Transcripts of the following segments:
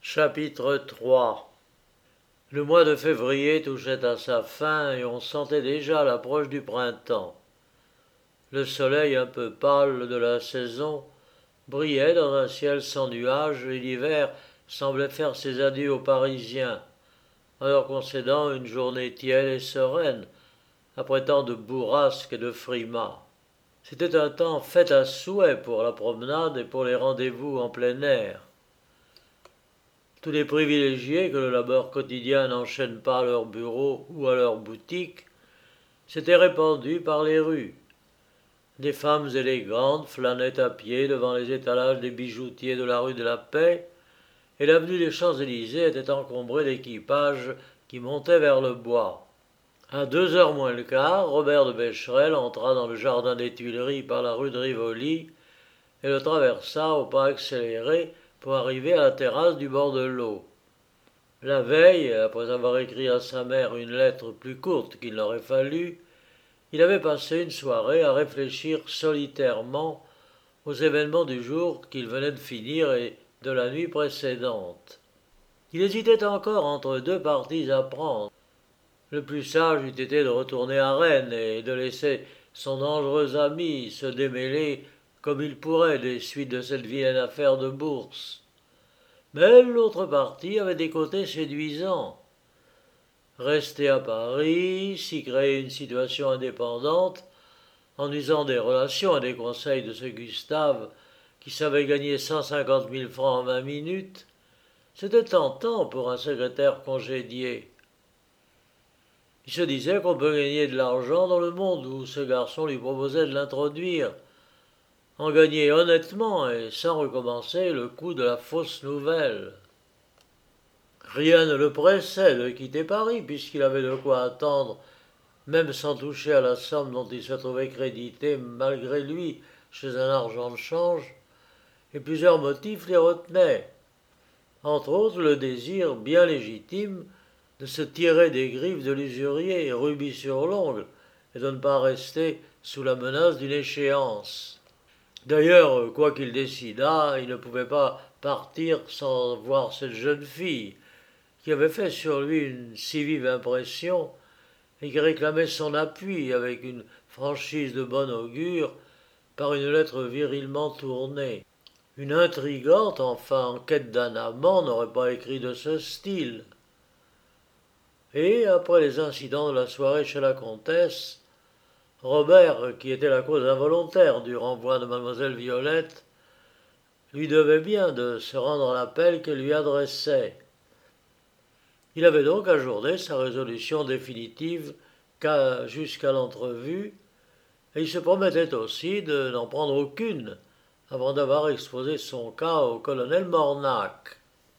Chapitre 3. Le mois de février touchait à sa fin et on sentait déjà l'approche du printemps. Le soleil un peu pâle de la saison brillait dans un ciel sans nuages et l'hiver semblait faire ses adieux aux Parisiens, en leur concédant une journée tiède et sereine, après tant de bourrasques et de frimas. C'était un temps fait à souhait pour la promenade et pour les rendez-vous en plein air. Tous les privilégiés que le labeur quotidien n'enchaîne pas à leur bureau ou à leur boutique s'étaient répandus par les rues. Des femmes élégantes flânaient à pied devant les étalages des bijoutiers de la rue de la Paix, et l'avenue des Champs-Élysées était encombrée d'équipages qui montaient vers le bois. À 2 heures moins le quart, Robert de Becherel entra dans le jardin des Tuileries par la rue de Rivoli et le traversa au pas accéléré pour arriver à la terrasse du bord de l'eau. La veille, après avoir écrit à sa mère une lettre plus courte qu'il n'aurait fallu, il avait passé une soirée à réfléchir solitairement aux événements du jour qu'il venait de finir et de la nuit précédente. Il hésitait encore entre deux partis à prendre. Le plus sage eût été de retourner à Rennes et de laisser son dangereux ami se démêler comme il pourrait des suites de cette vilaine affaire de bourse. Mais l'autre parti avait des côtés séduisants. Rester à Paris, s'y créer une situation indépendante, en usant des relations et des conseils de ce Gustave qui savait gagner 150 000 francs en 20 minutes, c'était tentant pour un secrétaire congédié. Il se disait qu'on peut gagner de l'argent dans le monde où ce garçon lui proposait de l'introduire, en gagner honnêtement et sans recommencer le coup de la fausse nouvelle. Rien ne le pressait de quitter Paris, puisqu'il avait de quoi attendre, même sans toucher à la somme dont il se trouvait crédité malgré lui chez un argent de change, et plusieurs motifs les retenaient. Entre autres, le désir bien légitime de se tirer des griffes de l'usurier, rubis sur l'ongle, et de ne pas rester sous la menace d'une échéance. D'ailleurs, quoi qu'il décidât, il ne pouvait pas partir sans voir cette jeune fille, qui avait fait sur lui une si vive impression et qui réclamait son appui avec une franchise de bon augure par une lettre virilement tournée. Une intrigante, enfin en quête d'un amant, n'aurait pas écrit de ce style. Et, après les incidents de la soirée chez la comtesse, Robert, qui était la cause involontaire du renvoi de mademoiselle Violette, lui devait bien de se rendre à l'appel qu'elle lui adressait. Il avait donc ajourné sa résolution définitive jusqu'à l'entrevue, et il se promettait aussi de n'en prendre aucune avant d'avoir exposé son cas au colonel Mornac.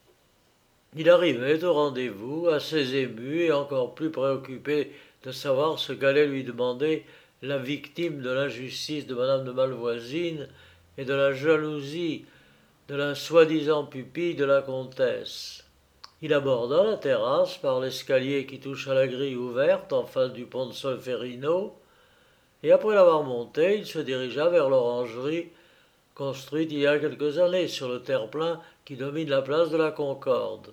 Il arrivait au rendez-vous assez ému et encore plus préoccupé de savoir ce qu'allait lui demander la victime de l'injustice de madame de Malvoisine et de la jalousie de la soi-disant pupille de la comtesse. Il aborda la terrasse par l'escalier qui touche à la grille ouverte en face du pont de Solferino, et après l'avoir monté, il se dirigea vers l'orangerie construite il y a quelques années sur le terre-plein qui domine la place de la Concorde.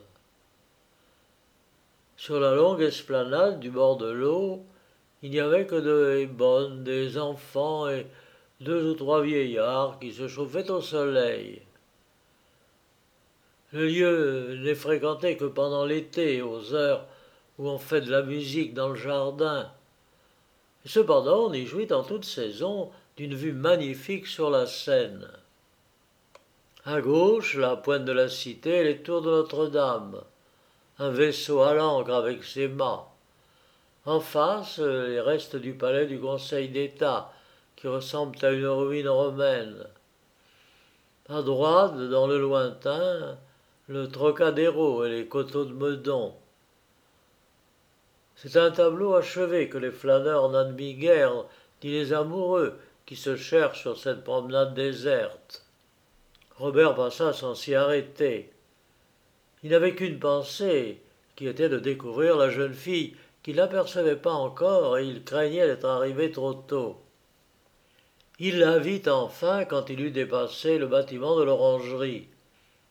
Sur la longue esplanade du bord de l'eau, il n'y avait que des bonnes, des enfants et 2 ou 3 vieillards qui se chauffaient au soleil. Le lieu n'est fréquenté que pendant l'été, aux heures où on fait de la musique dans le jardin. Et cependant, on y jouit en toute saison d'une vue magnifique sur la Seine. À gauche, la pointe de la cité et les tours de Notre-Dame, un vaisseau à l'ancre avec ses mâts. En face, les restes du palais du Conseil d'État, qui ressemblent à une ruine romaine. À droite, dans le lointain, le Trocadéro et les coteaux de Meudon. C'est un tableau achevé que les flâneurs n'admirent guère, ni les amoureux qui se cherchent sur cette promenade déserte. Robert passa sans s'y arrêter. Il n'avait qu'une pensée, qui était de découvrir la jeune fille qu'il n'apercevait pas encore et il craignait d'être arrivé trop tôt. Il la vit enfin quand il eut dépassé le bâtiment de l'orangerie.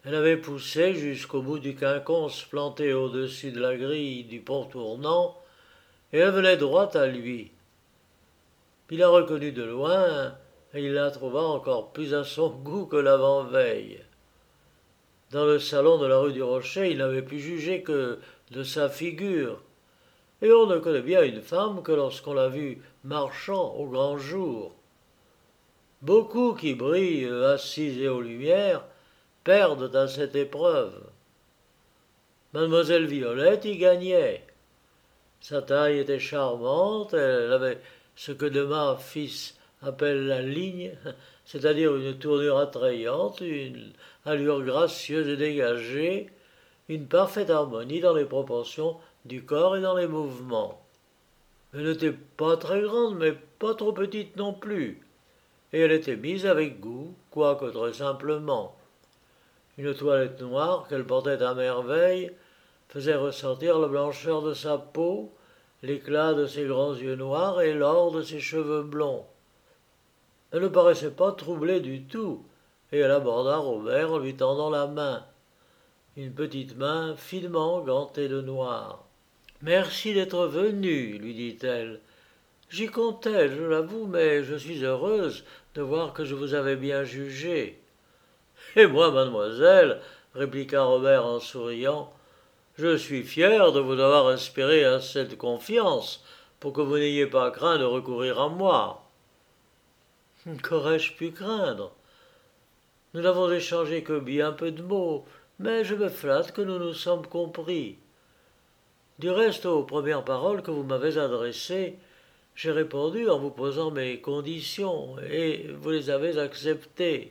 Elle avait poussé jusqu'au bout du quinconce planté au-dessus de la grille du pont tournant, et elle venait droit à lui. Il la reconnut de loin, et il la trouva encore plus à son goût que l'avant-veille. Dans le salon de la rue du Rocher, il n'avait pu juger que de sa figure, et on ne connaît bien une femme que lorsqu'on l'a vue marchant au grand jour. Beaucoup qui brillent, assis et aux lumières, perdent à cette épreuve. Mademoiselle Violette y gagnait. Sa taille était charmante, elle avait ce que de ma fils appelle la ligne, c'est-à-dire une tournure attrayante, une allure gracieuse et dégagée, une parfaite harmonie dans les proportions du corps et dans les mouvements. Elle n'était pas très grande, mais pas trop petite non plus, et elle était mise avec goût, quoique très simplement. Une toilette noire qu'elle portait à merveille faisait ressortir la blancheur de sa peau, l'éclat de ses grands yeux noirs et l'or de ses cheveux blonds. Elle ne paraissait pas troublée du tout, et elle aborda Robert en lui tendant la main, une petite main finement gantée de noir. Merci d'être venu, lui dit-elle. J'y comptais, je l'avoue, mais je suis heureuse de voir que je vous avais bien jugé. Et moi, mademoiselle, répliqua Robert en souriant, je suis fier de vous avoir inspiré assez de confiance pour que vous n'ayez pas craint de recourir à moi. Qu'aurais-je pu craindre? Nous n'avons échangé que bien peu de mots, mais je me flatte que nous nous sommes compris. Du reste, aux premières paroles que vous m'avez adressées, j'ai répondu en vous posant mes conditions, et vous les avez acceptées.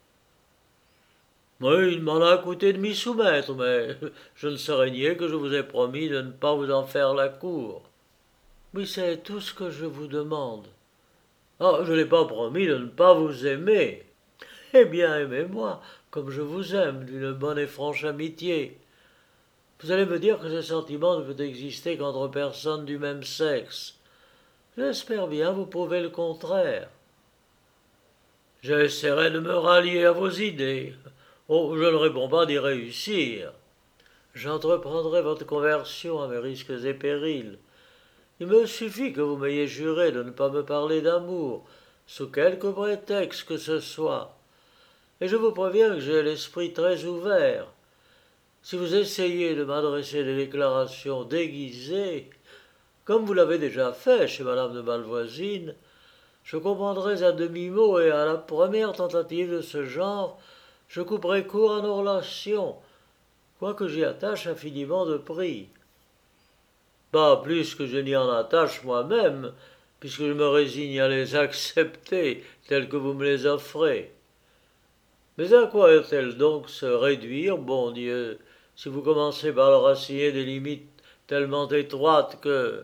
Oui, il m'en a coûté de m'y soumettre, mais je ne saurais nier que je vous ai promis de ne pas vous en faire la cour. Oui, c'est tout ce que je vous demande. Ah, je n'ai pas promis de ne pas vous aimer. Eh bien, aimez-moi, comme je vous aime, d'une bonne et franche amitié. Vous allez me dire que ce sentiment ne peut exister qu'entre personnes du même sexe. J'espère bien vous prouver le contraire. J'essaierai de me rallier à vos idées. Oh, je ne réponds pas d'y réussir. J'entreprendrai votre conversion à mes risques et périls. Il me suffit que vous m'ayez juré de ne pas me parler d'amour, sous quelque prétexte que ce soit. Et je vous préviens que j'ai l'esprit très ouvert. Si vous essayez de m'adresser des déclarations déguisées, comme vous l'avez déjà fait chez madame de Malvoisine, je comprendrai à demi-mot et à la première tentative de ce genre, je couperai court à nos relations, quoique j'y attache infiniment de prix. Pas plus que je n'y en attache moi-même, puisque je me résigne à les accepter tels que vous me les offrez. Mais à quoi est-elle donc se réduire, bon Dieu, si vous commencez par leur assigner des limites tellement étroites que...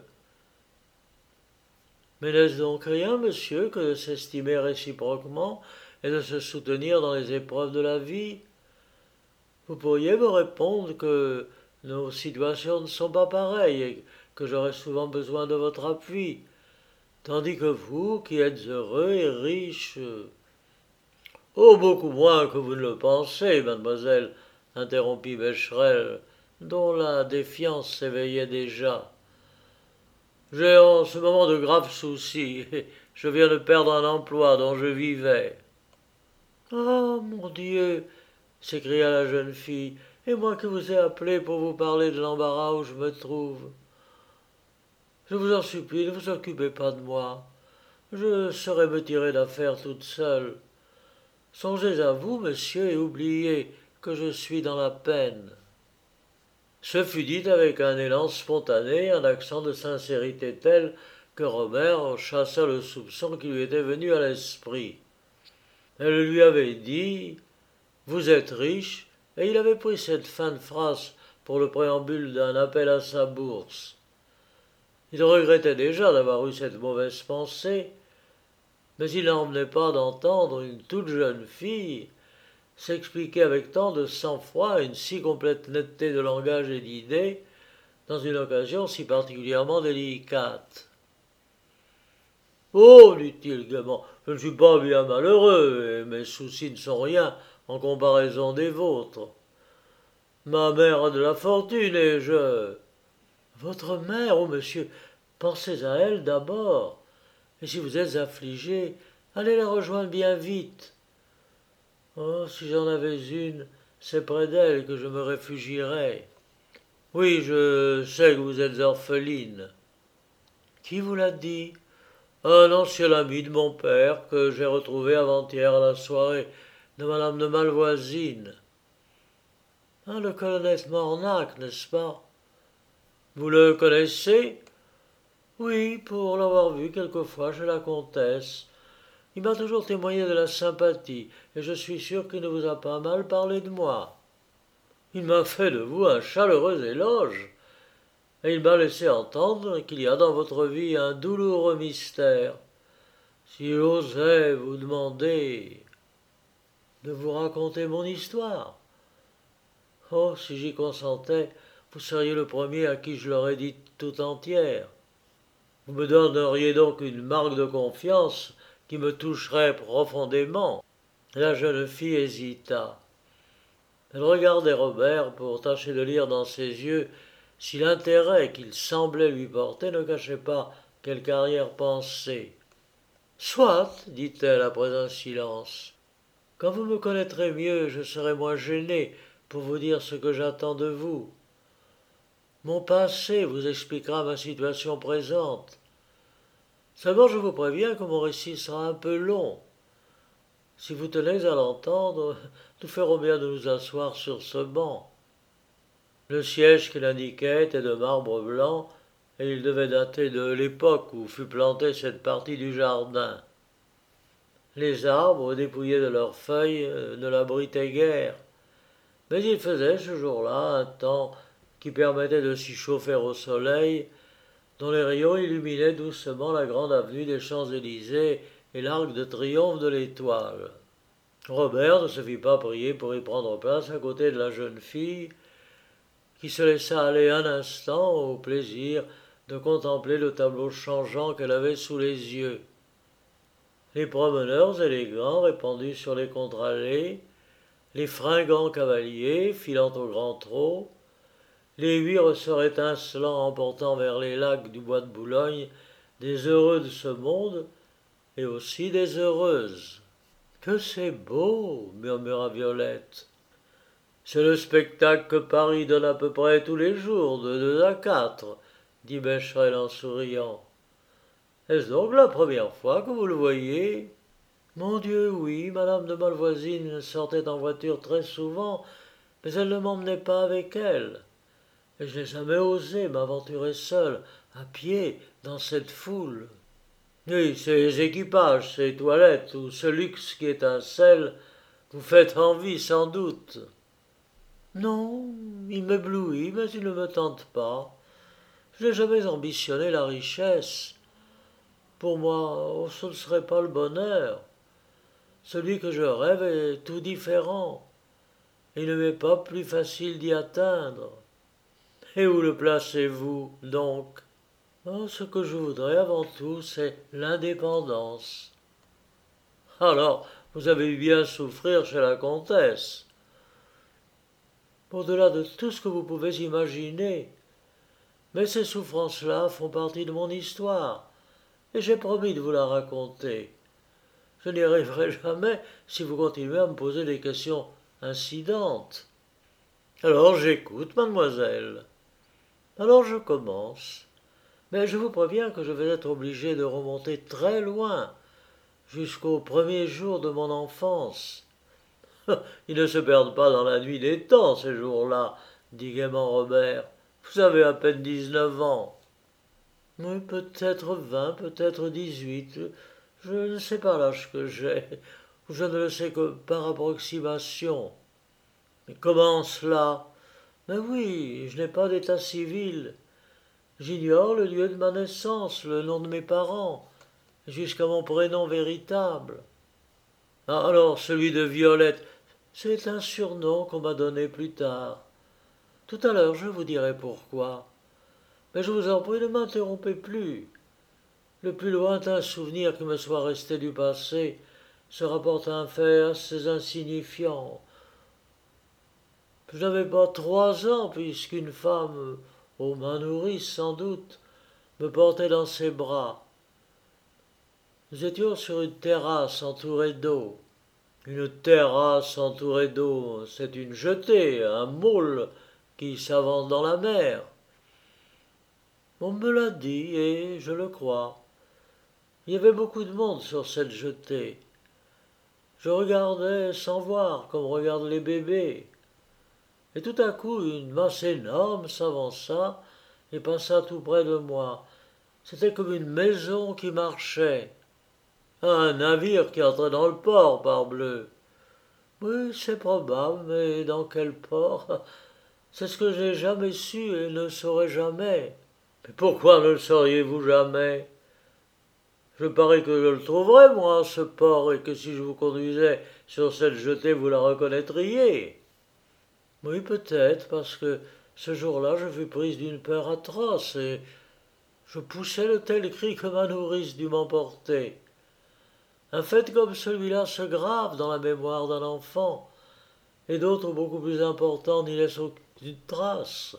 Mais n'est-ce donc rien, monsieur, que de s'estimer réciproquement et de se soutenir dans les épreuves de la vie? Vous pourriez me répondre que nos situations ne sont pas pareilles et que j'aurai souvent besoin de votre appui, tandis que vous, qui êtes heureux et riche... Oh, beaucoup moins que vous ne le pensez, mademoiselle, interrompit Becherel, dont la défiance s'éveillait déjà. J'ai en ce moment de graves soucis. Je viens de perdre un emploi dont je vivais. Ah, mon Dieu, s'écria la jeune fille, et moi qui vous ai appelé pour vous parler de l'embarras où je me trouve. Je vous en supplie, ne vous occupez pas de moi. Je saurai me tirer d'affaire toute seule. Songez à vous, monsieur, et oubliez que je suis dans la peine. Ce fut dit avec un élan spontané, un accent de sincérité tel que Robert chassa le soupçon qui lui était venu à l'esprit. Elle lui avait dit « Vous êtes riche » et il avait pris cette fin de phrase pour le préambule d'un appel à sa bourse. Il regrettait déjà d'avoir eu cette mauvaise pensée, mais il n'emmenait pas d'entendre une toute jeune fille s'expliquer avec tant de sang-froid et une si complète netteté de langage et d'idées dans une occasion si particulièrement délicate. « Oh, dit-il gaiement, je ne suis pas bien malheureux, et mes soucis ne sont rien en comparaison des vôtres. Ma mère a de la fortune et je... Votre mère, oh monsieur, pensez à elle d'abord. Et si vous êtes affligé, allez la rejoindre bien vite. Oh, si j'en avais une, c'est près d'elle que je me réfugierais. Oui, je sais que vous êtes orpheline. Qui vous l'a dit? Un ancien ami de mon père que j'ai retrouvé avant-hier à la soirée de madame de Malvoisine. Ah, le colonel Mornac, n'est-ce pas? Vous le connaissez? Oui, pour l'avoir vu quelquefois chez la comtesse. Il m'a toujours témoigné de la sympathie, et je suis sûr qu'il ne vous a pas mal parlé de moi. Il m'a fait de vous un chaleureux éloge, et il m'a laissé entendre qu'il y a dans votre vie un douloureux mystère. Si j'osais vous demander de vous raconter mon histoire. Oh, si j'y consentais, vous seriez le premier à qui je l'aurais dit tout entière. Vous me donneriez donc une marque de confiance qui me toucherait profondément. La jeune fille hésita. Elle regardait Robert pour tâcher de lire dans ses yeux si l'intérêt qu'il semblait lui porter ne cachait pas quelque arrière-pensée. Soit, dit-elle après un silence. Quand vous me connaîtrez mieux, je serai moins gênée pour vous dire ce que j'attends de vous. Mon passé vous expliquera ma situation présente. Seulement, je vous préviens que mon récit sera un peu long. Si vous tenez à l'entendre, nous ferons bien de nous asseoir sur ce banc. Le siège qu'il indiquait était de marbre blanc, et il devait dater de l'époque où fut plantée cette partie du jardin. Les arbres, dépouillés de leurs feuilles, ne l'abritaient guère. Mais il faisait ce jour-là un temps qui permettait de s'y chauffer au soleil, dont les rayons illuminaient doucement la grande avenue des Champs-Élysées et l'arc de triomphe de l'Étoile. Robert ne se fit pas prier pour y prendre place à côté de la jeune fille, qui se laissa aller un instant au plaisir de contempler le tableau changeant qu'elle avait sous les yeux. Les promeneurs élégants répandus sur les contre-allées, les fringants cavaliers filant au grand trot, les huit ressorts étincelants emportant vers les lacs du bois de Boulogne des heureux de ce monde et aussi des heureuses. Que c'est beau, murmura Violette. C'est le spectacle que Paris donne à peu près tous les jours, de 2 à 4, dit Becherel en souriant. Est-ce donc la première fois que vous le voyez? Mon Dieu, oui, madame de Malvoisine sortait en voiture très souvent, mais elle ne m'emmenait pas avec elle. Et je n'ai jamais osé m'aventurer seul, à pied, dans cette foule. Oui, ces équipages, ces toilettes, ou ce luxe qui étincelle, vous faites envie sans doute. Non, il m'éblouit, mais il ne me tente pas. Je n'ai jamais ambitionné la richesse. Pour moi, oh, ce ne serait pas le bonheur. Celui que je rêve est tout différent. Il ne m'est pas plus facile d'y atteindre. Et où le placez-vous, donc? Oh, ce que je voudrais avant tout, c'est l'indépendance. Alors, vous avez eu bien souffrir chez la comtesse. Au-delà de tout ce que vous pouvez imaginer. Mais ces souffrances-là font partie de mon histoire, et j'ai promis de vous la raconter. Je n'y arriverai jamais si vous continuez à me poser des questions incidentes. Alors j'écoute, mademoiselle. Alors je commence. Mais je vous préviens que je vais être obligé de remonter très loin, jusqu'aux premiers jours de mon enfance. Ils ne se perdent pas dans la nuit des temps, ces jours-là, dit gaiement Robert. Vous avez à peine 19 ans. Oui, peut-être 20, peut-être 18. Je ne sais pas l'âge que j'ai, ou je ne le sais que par approximation. Mais comment cela? Mais oui, je n'ai pas d'état civil. J'ignore le lieu de ma naissance, le nom de mes parents, jusqu'à mon prénom véritable. Ah, alors celui de Violette, c'est un surnom qu'on m'a donné plus tard. Tout à l'heure, je vous dirai pourquoi. Mais je vous en prie, ne m'interrompez plus. Le plus lointain souvenir qui me soit resté du passé se rapporte à un fait assez insignifiant. Je n'avais pas 3 ans, puisqu'une femme, aux mains nourrices sans doute, me portait dans ses bras. Nous étions sur une terrasse entourée d'eau. Une terrasse entourée d'eau, c'est une jetée, un môle qui s'avance dans la mer. On me l'a dit, et je le crois. Il y avait beaucoup de monde sur cette jetée. Je regardais sans voir, comme regardent les bébés. Et tout à coup, une masse énorme s'avança et passa tout près de moi. C'était comme une maison qui marchait. Un navire qui entrait dans le port, parbleu. Oui, c'est probable, mais dans quel port? C'est ce que je n'ai jamais su et ne saurai jamais. Mais pourquoi ne le sauriez-vous jamais? Je parie que je le trouverais, moi, ce port, et que si je vous conduisais sur cette jetée, vous la reconnaîtriez. Oui, peut-être, parce que ce jour-là, je fus prise d'une peur atroce, et je poussai de tels cris que ma nourrice dut m'emporter. Un fait comme celui-là se grave dans la mémoire d'un enfant, et d'autres beaucoup plus importants n'y laissent aucune trace.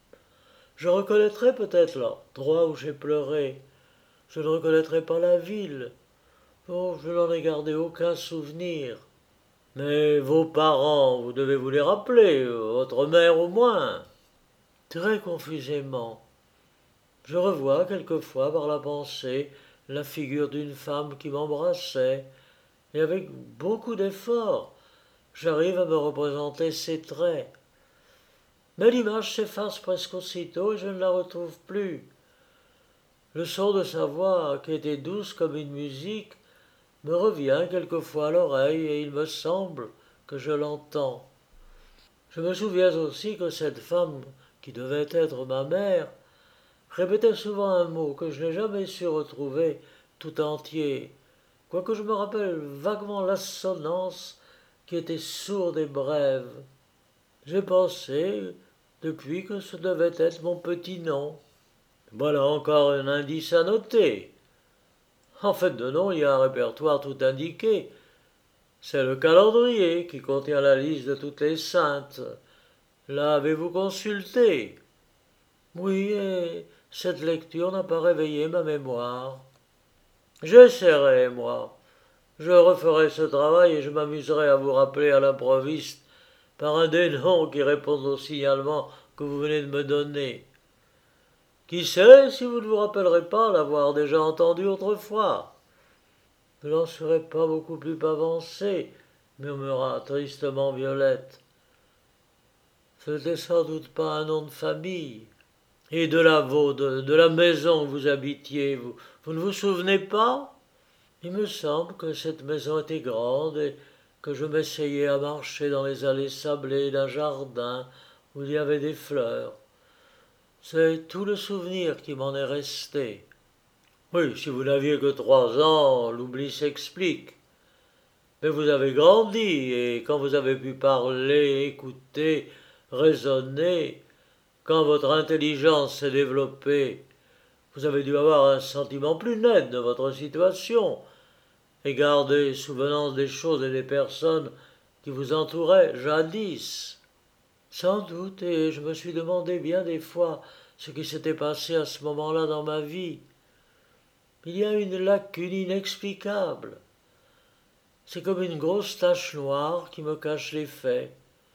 Je reconnaîtrai peut-être l'endroit où j'ai pleuré. Je ne reconnaîtrai pas la ville. Oh, je n'en ai gardé aucun souvenir. Mais vos parents, vous devez vous les rappeler, votre mère au moins. Très confusément. Je revois quelquefois par la pensée la figure d'une femme qui m'embrassait, et avec beaucoup d'efforts, j'arrive à me représenter ses traits. Mais l'image s'efface presque aussitôt et je ne la retrouve plus. Le son de sa voix, qui était douce comme une musique, me revient quelquefois à l'oreille et il me semble que je l'entends. Je me souviens aussi que cette femme, qui devait être ma mère, répétait souvent un mot que je n'ai jamais su retrouver tout entier, quoique je me rappelle vaguement l'assonance qui était sourde et brève. J'ai pensé, depuis, que ce devait être mon petit nom. Voilà encore un indice à noter. En fait de nom, il y a un répertoire tout indiqué. C'est le calendrier qui contient la liste de toutes les saintes. L'avez-vous consulté? Oui, et cette lecture n'a pas réveillé ma mémoire. J'essaierai, moi. Je referai ce travail et je m'amuserai à vous rappeler à l'improviste par un des noms qui répondent au signalement que vous venez de me donner. Qui sait si vous ne vous rappellerez pas l'avoir déjà entendu autrefois? Je n'en serais pas beaucoup plus avancé, murmura tristement Violette. Ce n'était sans doute pas un nom de famille. Et de la vôtre, de la maison où vous habitiez, vous ne vous souvenez pas? Il me semble que cette maison était grande et que je m'essayais à marcher dans les allées sablées d'un jardin où il y avait des fleurs. C'est tout le souvenir qui m'en est resté. Oui, si vous n'aviez que 3 ans, l'oubli s'explique. Mais vous avez grandi, et quand vous avez pu parler, écouter, raisonner, quand votre intelligence s'est développée, vous avez dû avoir un sentiment plus net de votre situation, et garder souvenance des choses et des personnes qui vous entouraient jadis. Sans doute, et je me suis demandé bien des fois ce qui s'était passé à ce moment-là dans ma vie. Il y a une lacune inexplicable. C'est comme une grosse tache noire qui me cache les faits.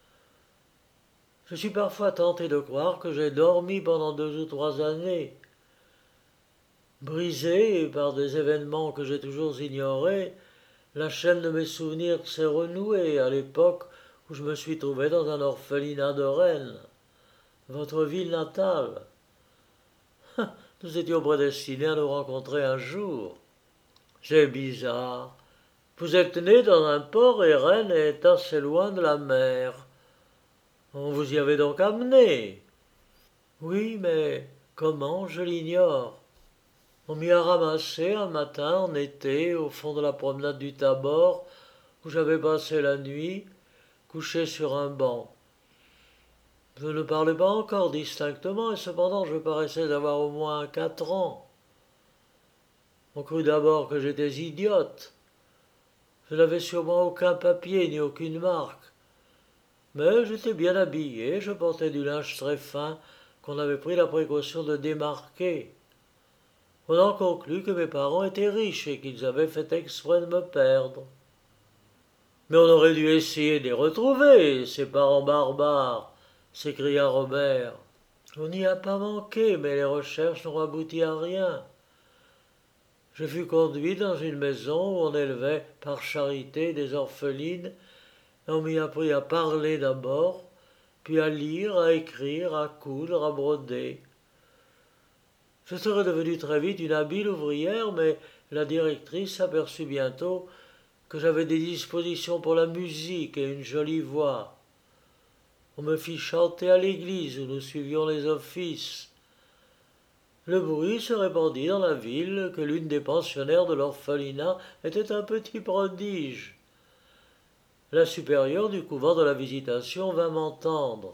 Je suis parfois tenté de croire que j'ai dormi pendant 2 ou 3 années. Brisée par des événements que j'ai toujours ignorés, la chaîne de mes souvenirs s'est renouée à l'époque où je me suis trouvé dans un orphelinat de Rennes, votre ville natale. Nous étions prédestinés à nous rencontrer un jour. C'est bizarre. Vous êtes né dans un port et Rennes est assez loin de la mer. On vous y avait donc amené. Oui, mais comment, je l'ignore. On m'y a ramassé un matin en été au fond de la promenade du Tabor où j'avais passé la nuit, couché sur un banc. Je ne parlais pas encore distinctement et cependant je paraissais avoir au moins 4 ans. On crut d'abord que j'étais idiote. Je n'avais sur moi aucun papier ni aucune marque. Mais j'étais bien habillé, je portais du linge très fin qu'on avait pris la précaution de démarquer. On en conclut que mes parents étaient riches et qu'ils avaient fait exprès de me perdre. Mais on aurait dû essayer de les retrouver, ces parents barbares, s'écria Robert. On n'y a pas manqué, mais les recherches n'ont abouti à rien. Je fus conduit dans une maison où on élevait par charité des orphelines, et on m'y apprit à parler d'abord, puis à lire, à écrire, à coudre, à broder. Je serais devenue très vite une habile ouvrière, mais la directrice s'aperçut bientôt que j'avais des dispositions pour la musique et une jolie voix. On me fit chanter à l'église où nous suivions les offices. Le bruit se répandit dans la ville que l'une des pensionnaires de l'orphelinat était un petit prodige. La supérieure du couvent de la Visitation vint m'entendre.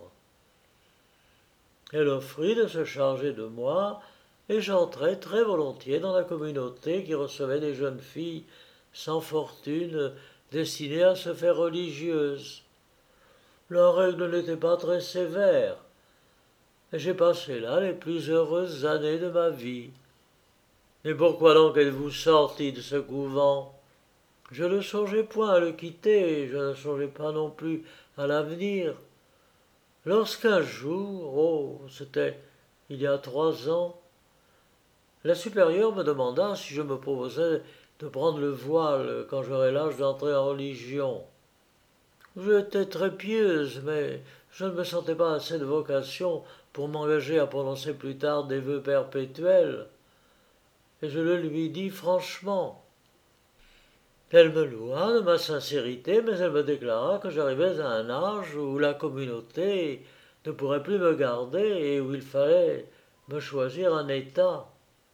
Elle offrit de se charger de moi, et j'entrai très volontiers dans la communauté qui recevait des jeunes filles sans fortune destinées à se faire religieuses. Leurs règles n'étaient pas très sévères, et j'ai passé là les plus heureuses années de ma vie. Mais pourquoi donc êtes-vous sorti de ce couvent? Je ne songeais point à le quitter, je ne songeais pas non plus à l'avenir. Lorsqu'un jour, c'était il y a 3 ans, la supérieure me demanda si je me proposais de prendre le voile quand j'aurais l'âge d'entrer en religion. J'étais très pieuse, mais je ne me sentais pas assez de vocation pour m'engager à prononcer plus tard des vœux perpétuels, et je le lui dis franchement. Elle me loua de ma sincérité, mais elle me déclara que j'arrivais à un âge où la communauté ne pourrait plus me garder et où il fallait me choisir un état.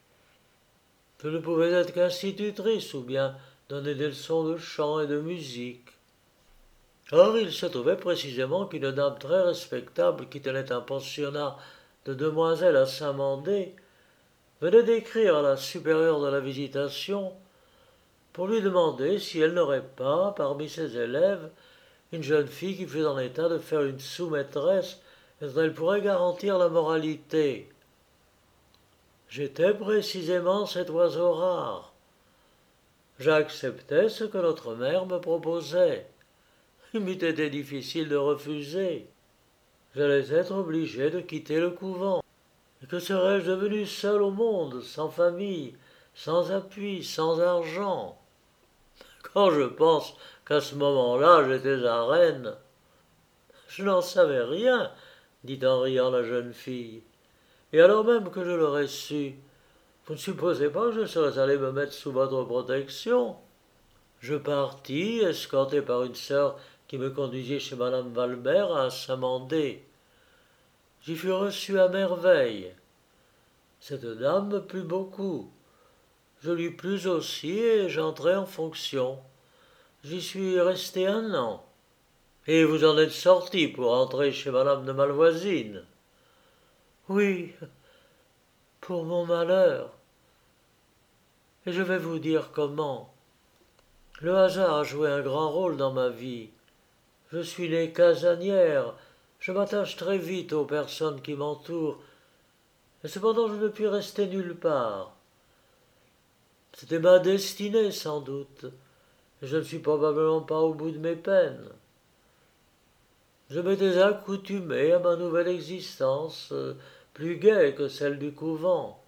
Je ne pouvais être qu'institutrice ou bien donner des leçons de chant et de musique. Or, il se trouvait précisément qu'une dame très respectable qui tenait un pensionnat de demoiselles à Saint-Mandé venait d'écrire à la supérieure de la Visitation pour lui demander si elle n'aurait pas, parmi ses élèves, une jeune fille qui fût en état de faire une sous-maîtresse et dont elle pourrait garantir la moralité. J'étais précisément cet oiseau rare. J'acceptais ce que notre mère me proposait. Il m'eût été difficile de refuser. J'allais être obligé de quitter le couvent. Et que serais-je devenu seul au monde, sans famille, sans appui, sans argent? Quand je pense qu'à ce moment-là j'étais à Rennes. Je n'en savais rien, dit en riant la jeune fille. Et alors même que je l'aurais su, vous ne supposez pas que je serais allé me mettre sous votre protection? Je partis, escorté par une sœur qui me conduisit chez madame Valbert à Saint-Mandé. J'y fus reçu à merveille. Cette dame me plut beaucoup. Je lui plus aussi et j'entrai en fonction. J'y suis resté 1 an. Et vous en êtes sorti pour entrer chez madame de Malvoisine? Oui, pour mon malheur. Et je vais vous dire comment. Le hasard a joué un grand rôle dans ma vie. Je suis née casanière, je m'attache très vite aux personnes qui m'entourent, et cependant je ne puis rester nulle part. C'était ma destinée sans doute, et je ne suis probablement pas au bout de mes peines. Je m'étais accoutumé à ma nouvelle existence, plus gaie que celle du couvent.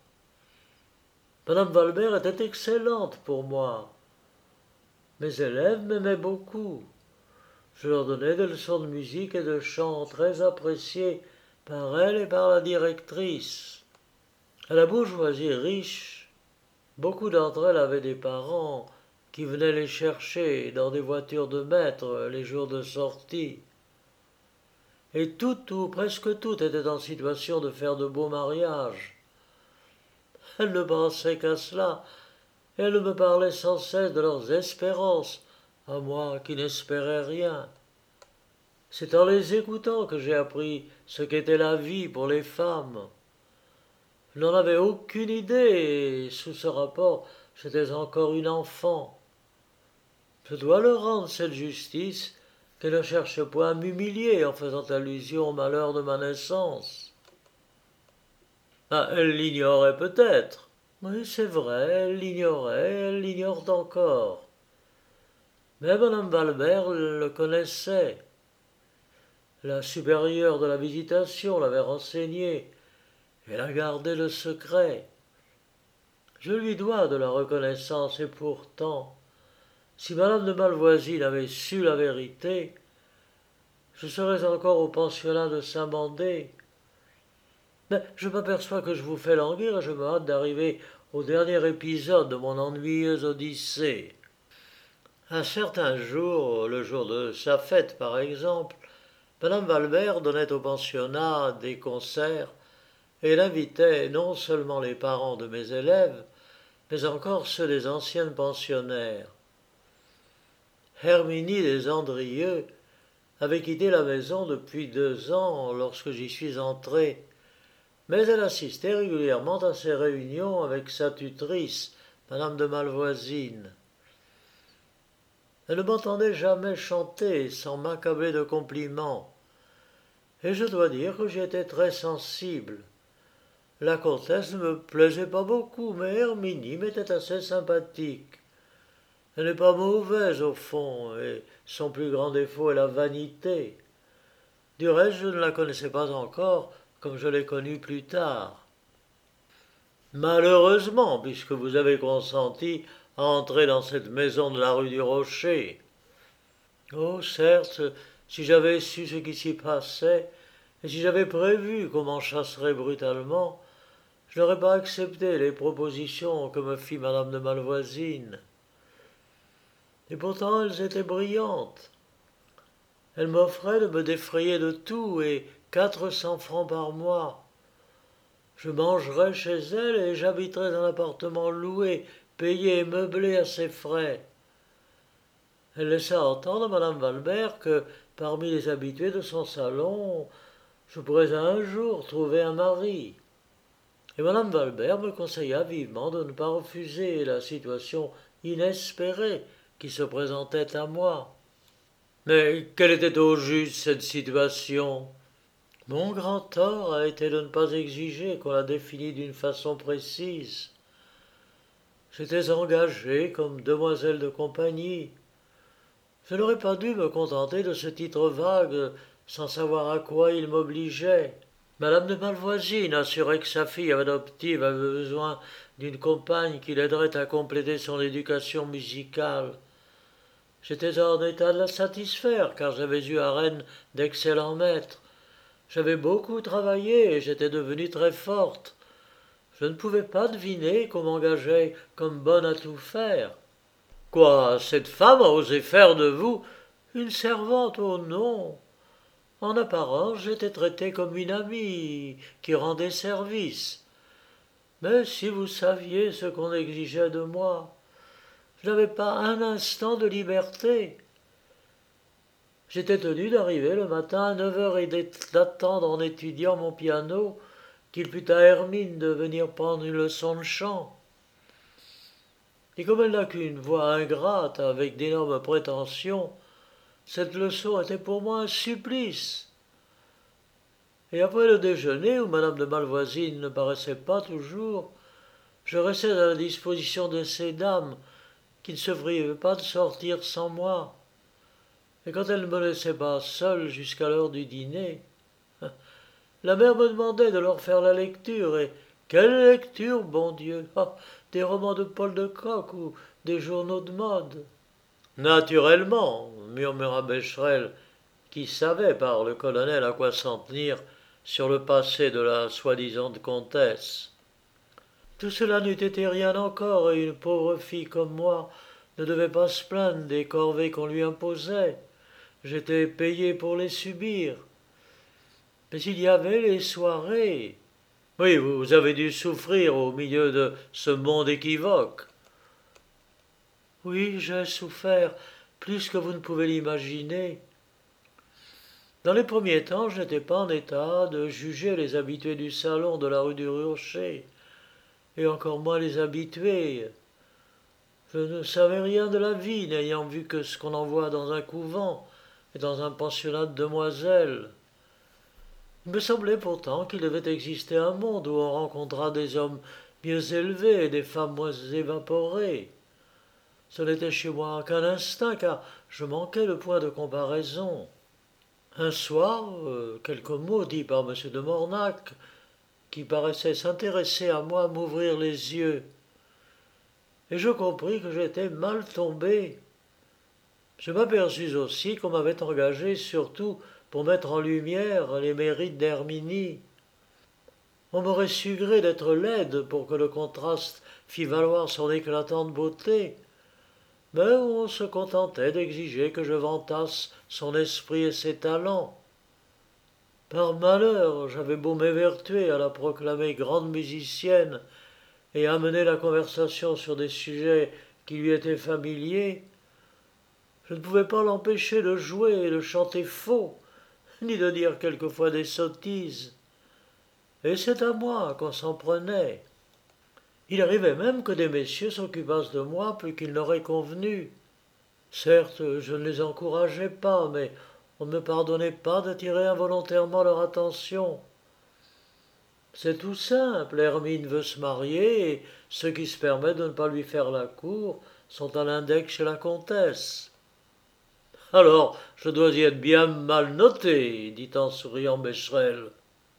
Madame Valbert était excellente pour moi. Mes élèves m'aimaient beaucoup. Je leur donnais des leçons de musique et de chant très appréciées par elle et par la directrice. À la bourgeoisie riche, beaucoup d'entre elles avaient des parents qui venaient les chercher dans des voitures de maître les jours de sortie. Et toutes ou presque toutes étaient en situation de faire de beaux mariages. Elles ne pensaient qu'à cela, et elles me parlaient sans cesse de leurs espérances, à moi qui n'espérais rien. C'est en les écoutant que j'ai appris ce qu'était la vie pour les femmes. Je n'en avais aucune idée, et sous ce rapport, j'étais encore une enfant. Je dois leur rendre cette justice qu'elle ne cherche point à m'humilier en faisant allusion au malheur de ma naissance. Ah, elle l'ignorait peut-être. Oui, c'est vrai, elle l'ignore encore. Mais Madame Valbert le connaissait. La supérieure de la visitation l'avait renseigné. Elle a gardé le secret. Je lui dois de la reconnaissance et pourtant, si Madame de Malvoisine avait su la vérité, je serais encore au pensionnat de Saint-Mandé. Mais je m'aperçois que je vous fais languir et je me hâte d'arriver au dernier épisode de mon ennuyeuse odyssée. Un certain jour, le jour de sa fête par exemple, Madame Valbert donnait au pensionnat des concerts et elle invitait non seulement les parents de mes élèves, mais encore ceux des anciennes pensionnaires. Herminie des Andrieux avait quitté la maison depuis 2 ans lorsque j'y suis entré, mais elle assistait régulièrement à ces réunions avec sa tutrice, Madame de Malvoisine. Elle ne m'entendait jamais chanter sans m'accabler de compliments, et je dois dire que j'y étais très sensible. La comtesse ne me plaisait pas beaucoup, mais Herminie m'était assez sympathique. Elle n'est pas mauvaise au fond, et son plus grand défaut est la vanité. Du reste, je ne la connaissais pas encore, comme je l'ai connue plus tard. Malheureusement, puisque vous avez consenti à entrer dans cette maison de la rue du Rocher. Oh, certes, si j'avais su ce qui s'y passait, et si j'avais prévu qu'on m'en chasserait brutalement, je n'aurais pas accepté les propositions que me fit Madame de Malvoisine. Et pourtant elles étaient brillantes. Elle m'offrait de me défrayer de tout et 400 francs par mois. Je mangerais chez elle et j'habiterais un appartement loué, payé et meublé à ses frais. Elle laissa entendre à Madame Valbert que, parmi les habitués de son salon, je pourrais un jour trouver un mari. Et Madame Valbert me conseilla vivement de ne pas refuser la situation inespérée qui se présentait à moi. Mais quelle était au juste cette situation? Mon grand tort a été de ne pas exiger qu'on la définît d'une façon précise. J'étais engagé comme demoiselle de compagnie. Je n'aurais pas dû me contenter de ce titre vague sans savoir à quoi il m'obligeait. Madame de Malvoisine assurait que sa fille adoptive avait besoin d'une compagne qui l'aiderait à compléter son éducation musicale. J'étais en état de la satisfaire, car j'avais eu à Rennes d'excellents maîtres. J'avais beaucoup travaillé et j'étais devenue très forte. Je ne pouvais pas deviner qu'on m'engageait comme bonne à tout faire. Quoi, cette femme a osé faire de vous une servante? Oh non! En apparence, j'étais traité comme une amie qui rendait service. Mais si vous saviez ce qu'on exigeait de moi, je n'avais pas un instant de liberté. J'étais tenu d'arriver le matin à 9 heures et d'attendre en étudiant mon piano qu'il pût à Hermine de venir prendre une leçon de chant. Et comme elle n'a qu'une voix ingrate avec d'énormes prétentions, cette leçon était pour moi un supplice. Et après le déjeuner, où Madame de Malvoisine ne paraissait pas toujours, je restais à la disposition de ces dames qui ne se privaient pas de sortir sans moi. Et quand elles ne me laissaient pas seule jusqu'à l'heure du dîner, la mère me demandait de leur faire la lecture, et quelle lecture, bon Dieu! Ah, des romans de Paul de Kock ou des journaux de mode. Naturellement, murmura Becherel, qui savait par le colonel à quoi s'en tenir sur le passé de la soi-disant comtesse. Tout cela n'eût été rien encore, et une pauvre fille comme moi ne devait pas se plaindre des corvées qu'on lui imposait. J'étais payé pour les subir. Mais il y avait les soirées. Oui, vous avez dû souffrir au milieu de ce monde équivoque. Oui, j'ai souffert, plus que vous ne pouvez l'imaginer. Dans les premiers temps, je n'étais pas en état de juger les habitués du salon de la rue du Rocher, et encore moins les habitués. Je ne savais rien de la vie, n'ayant vu que ce qu'on en voit dans un couvent et dans un pensionnat de demoiselles. Il me semblait pourtant qu'il devait exister un monde où on rencontrera des hommes mieux élevés et des femmes moins évaporées. Ce n'était chez moi qu'un instinct, car je manquais le point de comparaison. Un soir, quelques mots dits par M. de Mornac, qui paraissait s'intéresser à moi, m'ouvrirent les yeux, et je compris que j'étais mal tombé. Je m'aperçus aussi qu'on m'avait engagé surtout pour mettre en lumière les mérites d'Herminie. On m'aurait su gré d'être laide pour que le contraste fît valoir son éclatante beauté, mais on se contentait d'exiger que je vantasse son esprit et ses talents. Par malheur, j'avais beau m'évertuer à la proclamer grande musicienne et amener la conversation sur des sujets qui lui étaient familiers, je ne pouvais pas l'empêcher de jouer et de chanter faux, ni de dire quelquefois des sottises. Et c'est à moi qu'on s'en prenait. Il arrivait même que des messieurs s'occupassent de moi plus qu'ils n'auraient convenu. Certes, je ne les encourageais pas, mais on ne me pardonnait pas d'attirer involontairement leur attention. C'est tout simple, Hermine veut se marier, et ceux qui se permettent de ne pas lui faire la cour sont à l'index chez la comtesse. Alors, je dois y être bien mal noté, dit en souriant Becherel.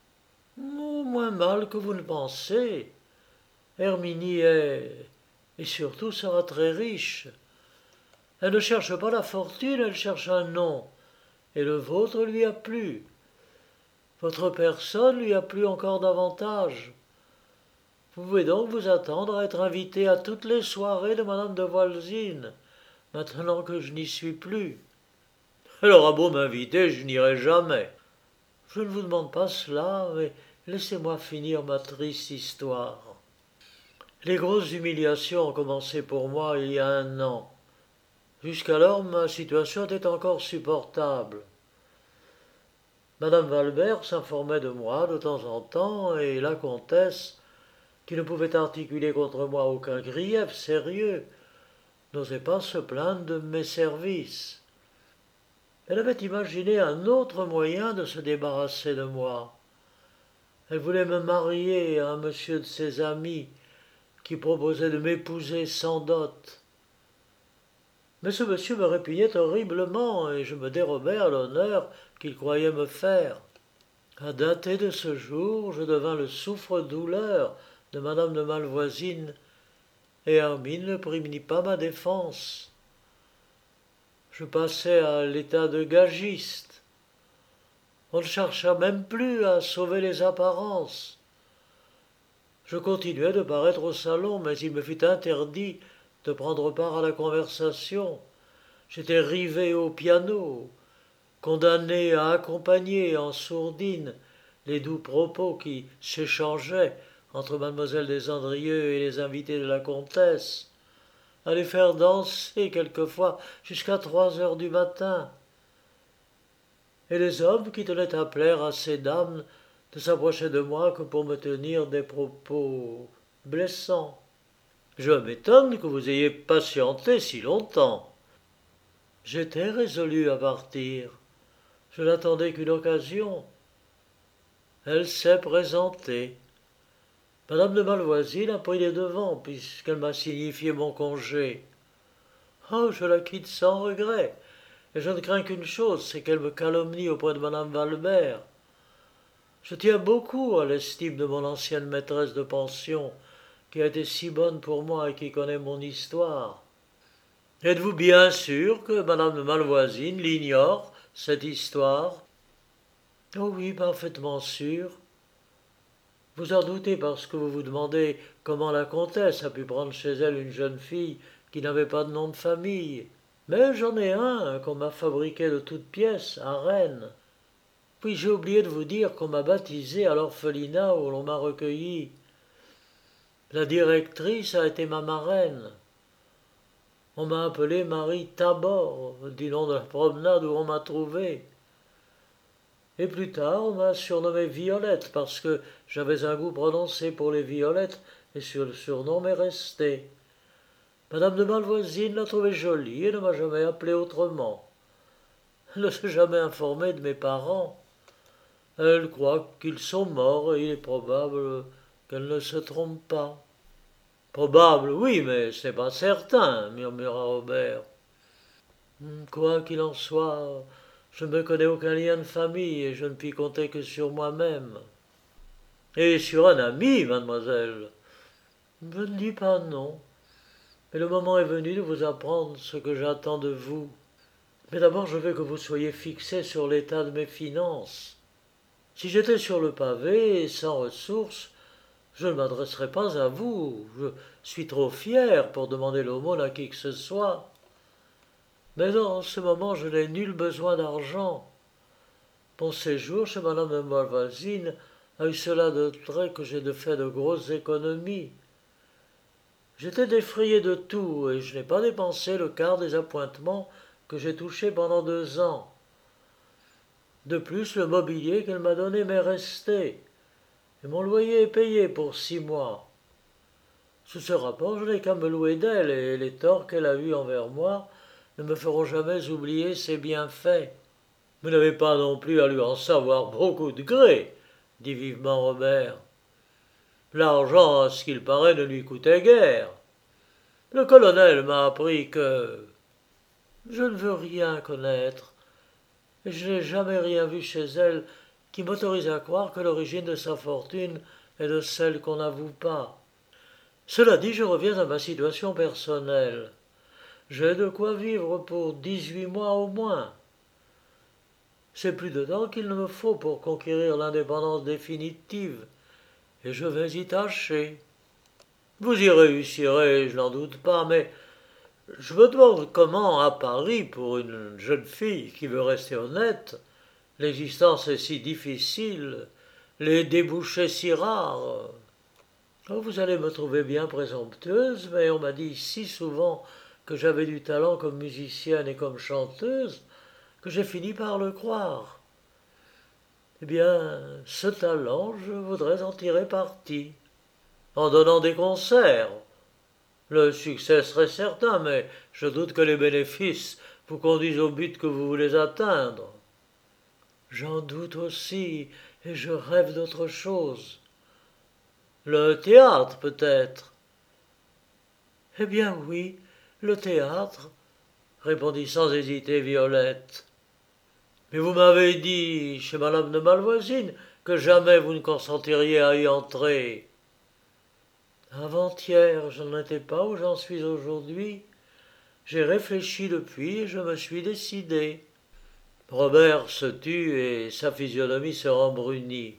Moins mal que vous ne pensez. Herminie est, et surtout sera très riche. Elle ne cherche pas la fortune, elle cherche un nom, et le vôtre lui a plu. Votre personne lui a plu encore davantage. Vous pouvez donc vous attendre à être invité à toutes les soirées de madame de Voisine, maintenant que je n'y suis plus. Elle aura beau m'inviter, je n'irai jamais. Je ne vous demande pas cela, mais laissez-moi finir ma triste histoire. Les grosses humiliations ont commencé pour moi il y a 1 an. Jusqu'alors, ma situation était encore supportable. Madame Valbert s'informait de moi de temps en temps, et la comtesse, qui ne pouvait articuler contre moi aucun grief sérieux, n'osait pas se plaindre de mes services. Elle avait imaginé un autre moyen de se débarrasser de moi. Elle voulait me marier à un monsieur de ses amis, qui proposait de m'épouser sans dot. Mais ce monsieur me répugnait horriblement, et je me dérobais à l'honneur qu'il croyait me faire. À dater de ce jour, je devins le souffre-douleur de madame de Malvoisine, et Hermine ne prémunit pas ma défense. Je passai à l'état de gagiste. On ne chercha même plus à sauver les apparences. Je continuai de paraître au salon, mais il me fut interdit de prendre part à la conversation. J'étais rivé au piano, condamné à accompagner en sourdine les doux propos qui s'échangeaient entre mademoiselle Desandrieux et les invités de la comtesse, à les faire danser quelquefois jusqu'à 3 heures du matin. Et les hommes qui tenaient à plaire à ces dames ne s'approchaient de moi que pour me tenir des propos blessants. Je m'étonne que vous ayez patienté si longtemps. J'étais résolu à partir. Je n'attendais qu'une occasion. Elle s'est présentée. Madame de Malvoisine a pris les devants, puisqu'elle m'a signifié mon congé. Oh, je la quitte sans regret, et je ne crains qu'une chose, c'est qu'elle me calomnie auprès de madame Valbert. Je tiens beaucoup à l'estime de mon ancienne maîtresse de pension, qui a été si bonne pour moi et qui connaît mon histoire. Êtes-vous bien sûr que madame de Malvoisine l'ignore, cette histoire? Oh oui, parfaitement sûr. Vous en doutez parce que vous vous demandez comment la comtesse a pu prendre chez elle une jeune fille qui n'avait pas de nom de famille. Mais j'en ai un qu'on m'a fabriqué de toutes pièces à Rennes. Puis j'ai oublié de vous dire qu'on m'a baptisé à l'orphelinat où l'on m'a recueilli. La directrice a été ma marraine. On m'a appelé Marie Tabor, du nom de la promenade où on m'a trouvé. Et plus tard, on m'a surnommé Violette, parce que j'avais un goût prononcé pour les violettes, et ce surnom m'est resté. Madame de Malvoisine l'a trouvée jolie et ne m'a jamais appelé autrement. Elle ne s'est jamais informée de mes parents. Elle croit qu'ils sont morts et il est probable qu'elle ne se trompe pas. Probable, oui, mais ce n'est pas certain, murmura Robert. Quoi qu'il en soit, je ne me connais aucun lien de famille et je ne puis compter que sur moi-même. Et sur un ami, mademoiselle. Je ne dis pas non, mais le moment est venu de vous apprendre ce que j'attends de vous. Mais d'abord, je veux que vous soyez fixé sur l'état de mes finances. Si j'étais sur le pavé, sans ressources, je ne m'adresserais pas à vous. Je suis trop fier pour demander l'aumône à qui que ce soit. Mais en ce moment, je n'ai nul besoin d'argent. Mon séjour chez madame de Malvoisine a eu cela de trait que j'ai fait de grosses économies. J'étais défrayé de tout et je n'ai pas dépensé le quart des appointements que j'ai touchés pendant 2 ans. De plus, le mobilier qu'elle m'a donné m'est resté, et mon loyer est payé pour 6 mois. Sous ce rapport, je n'ai qu'à me louer d'elle, et les torts qu'elle a eus envers moi ne me feront jamais oublier ses bienfaits. Vous n'avez pas non plus à lui en savoir beaucoup de gré, dit vivement Robert. L'argent, à ce qu'il paraît, ne lui coûtait guère. Le colonel m'a appris que... Je ne veux rien connaître, et je n'ai jamais rien vu chez elle qui m'autorise à croire que l'origine de sa fortune est de celle qu'on n'avoue pas. Cela dit, je reviens à ma situation personnelle. J'ai de quoi vivre pour 18 mois au moins. C'est plus de temps qu'il ne me faut pour conquérir l'indépendance définitive, et je vais y tâcher. Vous y réussirez, je n'en doute pas, mais je me demande comment, à Paris, pour une jeune fille qui veut rester honnête, l'existence est si difficile, les débouchés si rares. Oh, vous allez me trouver bien présomptueuse, mais on m'a dit si souvent que j'avais du talent comme musicienne et comme chanteuse que j'ai fini par le croire. Eh bien, ce talent, je voudrais en tirer parti, en donnant des concerts. Le succès serait certain, mais je doute que les bénéfices vous conduisent au but que vous voulez atteindre. J'en doute aussi, et je rêve d'autre chose. Le théâtre, peut-être. Eh bien oui, le théâtre, répondit sans hésiter Violette. Mais vous m'avez dit, chez madame de Malvoisine, que jamais vous ne consentiriez à y entrer. Avant-hier, je n'étais pas où j'en suis aujourd'hui. J'ai réfléchi depuis et je me suis décidé. Robert se tut et sa physionomie se rembrunit.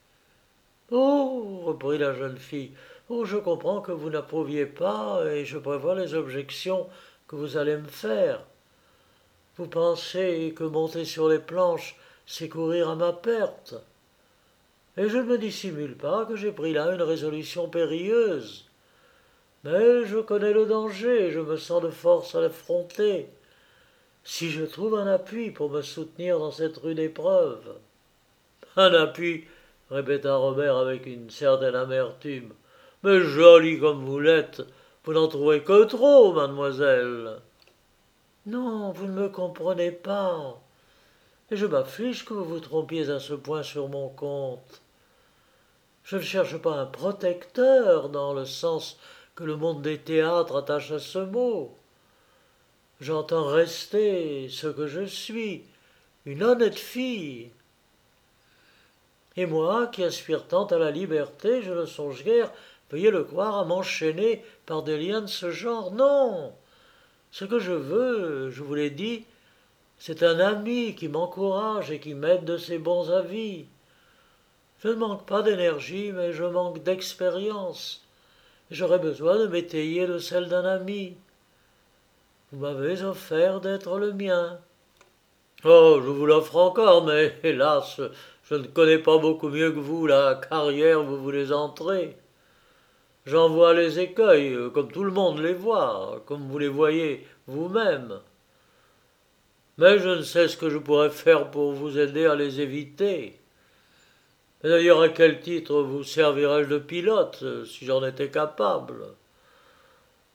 Oh, reprit la jeune fille, oh, je comprends que vous n'approuviez pas et je prévois les objections que vous allez me faire. Vous pensez que monter sur les planches, c'est courir à ma perte. Et je ne me dissimule pas que j'ai pris là une résolution périlleuse. Mais je connais le danger et je me sens de force à l'affronter. Si je trouve un appui pour me soutenir dans cette rude épreuve. Un appui, répéta Robert avec une certaine amertume. Mais jolie comme vous l'êtes, vous n'en trouvez que trop, mademoiselle. Non, vous ne me comprenez pas. Et je m'afflige que vous vous trompiez à ce point sur mon compte. Je ne cherche pas un protecteur dans le sens que le monde des théâtres attache à ce mot. J'entends rester ce que je suis, une honnête fille. Et moi, qui aspire tant à la liberté, je ne songe guère, veuillez le croire, à m'enchaîner par des liens de ce genre. Non. Ce que je veux, je vous l'ai dit, c'est un ami qui m'encourage et qui m'aide de ses bons avis. Je ne manque pas d'énergie, mais je manque d'expérience. J'aurais besoin de m'étayer de celle d'un ami. Vous m'avez offert d'être le mien. Oh, je vous l'offre encore, mais hélas, je ne connais pas beaucoup mieux que vous la carrière où vous voulez entrer. J'en vois les écueils, comme tout le monde les voit, comme vous les voyez vous-même. Mais je ne sais ce que je pourrais faire pour vous aider à les éviter. Et d'ailleurs, à quel titre vous servirais-je de pilote, si j'en étais capable?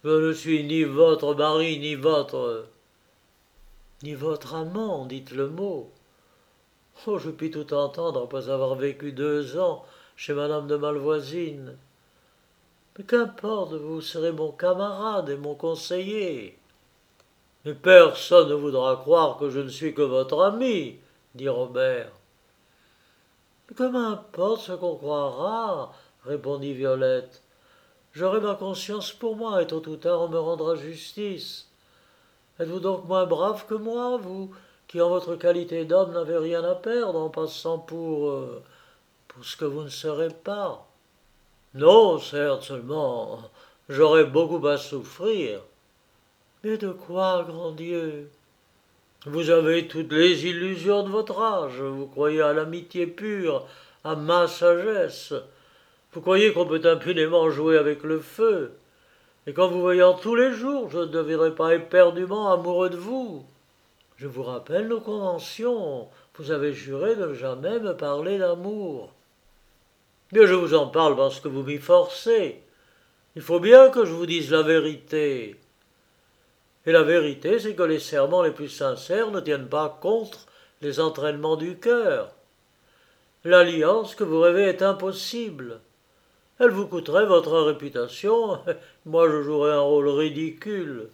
Je ne suis ni votre mari, ni votre... Ni votre amant, dites le mot. Oh, je puis tout entendre après avoir vécu 2 ans chez madame de Malvoisine. Mais qu'importe, vous serez mon camarade et mon conseiller. Mais personne ne voudra croire que je ne suis que votre ami, dit Robert. Mais que m'importe ce qu'on croira, répondit Violette. J'aurai ma conscience pour moi, et tôt ou tard on me rendra justice. Êtes-vous donc moins brave que moi, vous, qui en votre qualité d'homme n'avez rien à perdre en passant pour ce que vous ne serez pas? Non, certes, seulement j'aurais beaucoup à souffrir. Mais de quoi, grand Dieu? Vous avez toutes les illusions de votre âge, vous croyez à l'amitié pure, à ma sagesse, vous croyez qu'on peut impunément jouer avec le feu, et qu'en vous voyant tous les jours, je ne deviendrai pas éperdument amoureux de vous. Je vous rappelle nos conventions, vous avez juré de ne jamais me parler d'amour. Mais je vous en parle parce que vous m'y forcez. Il faut bien que je vous dise la vérité. Et la vérité, c'est que les serments les plus sincères ne tiennent pas contre les entraînements du cœur. L'alliance que vous rêvez est impossible. Elle vous coûterait votre réputation, moi je jouerais un rôle ridicule.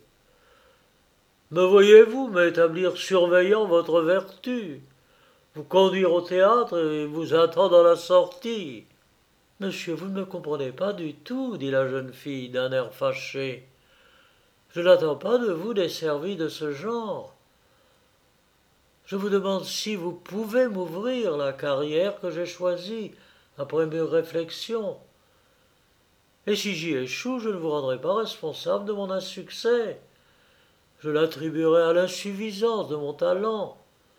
Me voyez-vous m'établir surveillant votre vertu, vous conduire au théâtre et vous attendre à la sortie? Monsieur, vous ne me comprenez pas du tout, dit la jeune fille d'un air fâché. Je n'attends pas de vous des services de ce genre. Je vous demande si vous pouvez m'ouvrir la carrière que j'ai choisie, après mes réflexions. Et si j'y échoue, je ne vous rendrai pas responsable de mon insuccès. Je l'attribuerai à l'insuffisance de mon talent.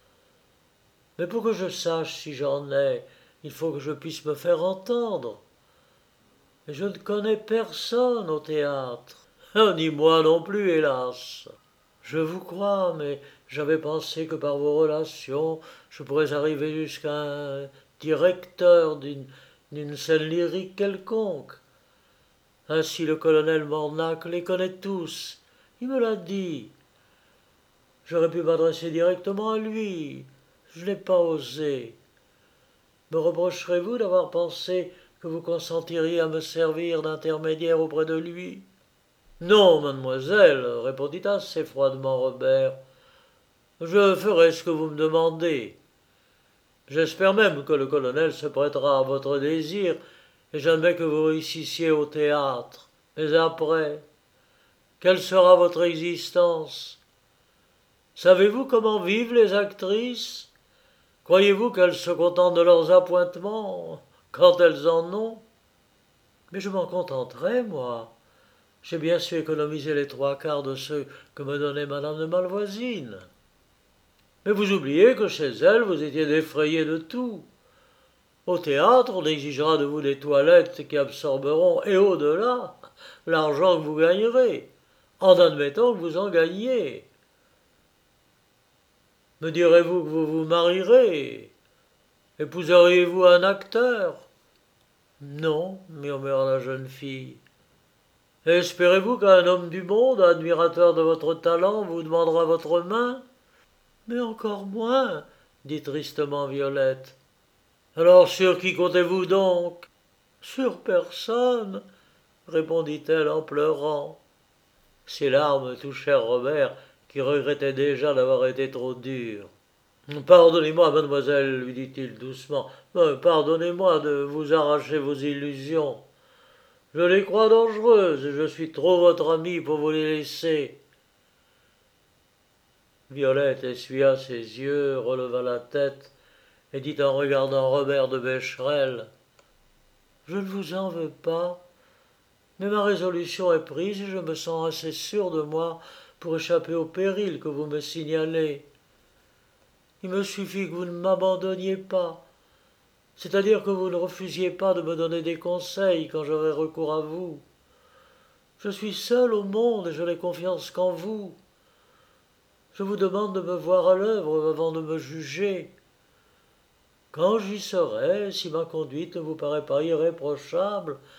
Mais pour que je sache si j'en ai, il faut que je puisse me faire entendre. Et je ne connais personne au théâtre. Ni moi non plus, hélas. Je vous crois, mais j'avais pensé que par vos relations, je pourrais arriver jusqu'à un directeur d'une scène lyrique quelconque. Ainsi le colonel Mornac les connaît tous. Il me l'a dit. J'aurais pu m'adresser directement à lui. Je n'ai pas osé. Me reprocherez-vous d'avoir pensé que vous consentiriez à me servir d'intermédiaire auprès de lui? Non, mademoiselle, répondit assez froidement Robert. Je ferai ce que vous me demandez. J'espère même que le colonel se prêtera à votre désir, et j'admets que vous réussissiez au théâtre. Mais après, quelle sera votre existence? Savez-vous comment vivent les actrices? Croyez-vous qu'elles se contentent de leurs appointements, quand elles en ont? Mais je m'en contenterai, moi. J'ai bien su économiser les 3/4 de ceux que me donnait madame de Malvoisine. Mais vous oubliez que chez elle, vous étiez défrayé de tout. Au théâtre, on exigera de vous des toilettes qui absorberont, et au-delà, l'argent que vous gagnerez, en admettant que vous en gagniez. Me direz-vous que vous vous marierez? Épouseriez-vous un acteur? Non, murmura la jeune fille. Espérez-vous qu'un homme du monde, admirateur de votre talent, vous demandera votre main? Mais encore moins, dit tristement Violette. Alors sur qui comptez-vous donc? Sur personne, répondit-elle en pleurant. Ses larmes touchèrent Robert, qui regrettait déjà d'avoir été trop dur. Pardonnez-moi, mademoiselle, lui dit-il doucement, pardonnez-moi de vous arracher vos illusions. Je les crois dangereuses, et je suis trop votre ami pour vous les laisser. Violette essuya ses yeux, releva la tête, et dit en regardant Robert de Becherel, « Je ne vous en veux pas, mais ma résolution est prise et je me sens assez sûr de moi pour échapper au péril que vous me signalez. Il me suffit que vous ne m'abandonniez pas, c'est-à-dire que vous ne refusiez pas de me donner des conseils quand j'aurai recours à vous. Je suis seul au monde et je n'ai confiance qu'en vous. Je vous demande de me voir à l'œuvre avant de me juger. Quand j'y serai, si ma conduite ne vous paraît pas irréprochable,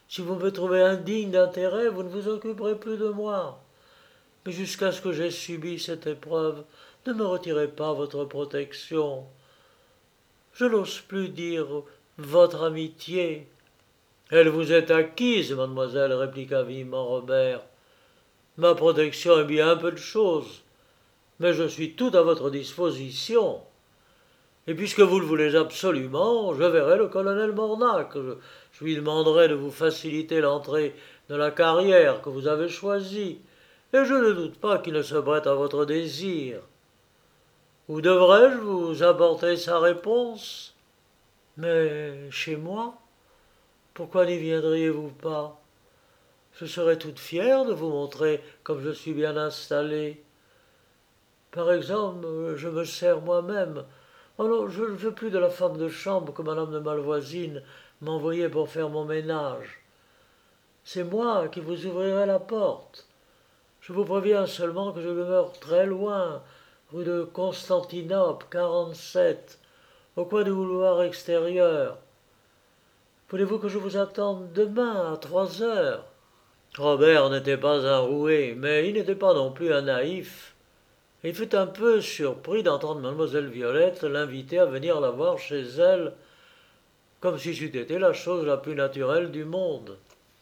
Si vous me trouvez indigne d'intérêt, vous ne vous occuperez plus de moi. Mais jusqu'à ce que j'aie subi cette épreuve, ne me retirez pas votre protection. Je n'ose plus dire votre amitié. Elle vous est acquise, mademoiselle, répliqua vivement Robert. Ma protection est bien peu de chose, mais je suis tout à votre disposition. Et puisque vous le voulez absolument, je verrai le colonel Mornac. Je lui demanderai de vous faciliter l'entrée de la carrière que vous avez choisie, et je ne doute pas qu'il ne se prête à votre désir. Où devrais-je vous apporter sa réponse? Mais chez moi? Pourquoi n'y viendriez-vous pas? Je serais toute fière de vous montrer comme je suis bien installée. Par exemple, je me sers moi-même. Oh non, je ne veux plus de la femme de chambre que madame de Malvoisine m'envoyait pour faire mon ménage. C'est moi qui vous ouvrirai la porte. Je vous préviens seulement que je demeure très loin, rue de Constantinople, 47, au coin du couloir extérieur. Voulez-vous que je vous attende demain à 3 heures? Robert n'était pas un roué, mais il n'était pas non plus un naïf. Il fut un peu surpris d'entendre mademoiselle Violette l'inviter à venir la voir chez elle, comme si c'eût été la chose la plus naturelle du monde.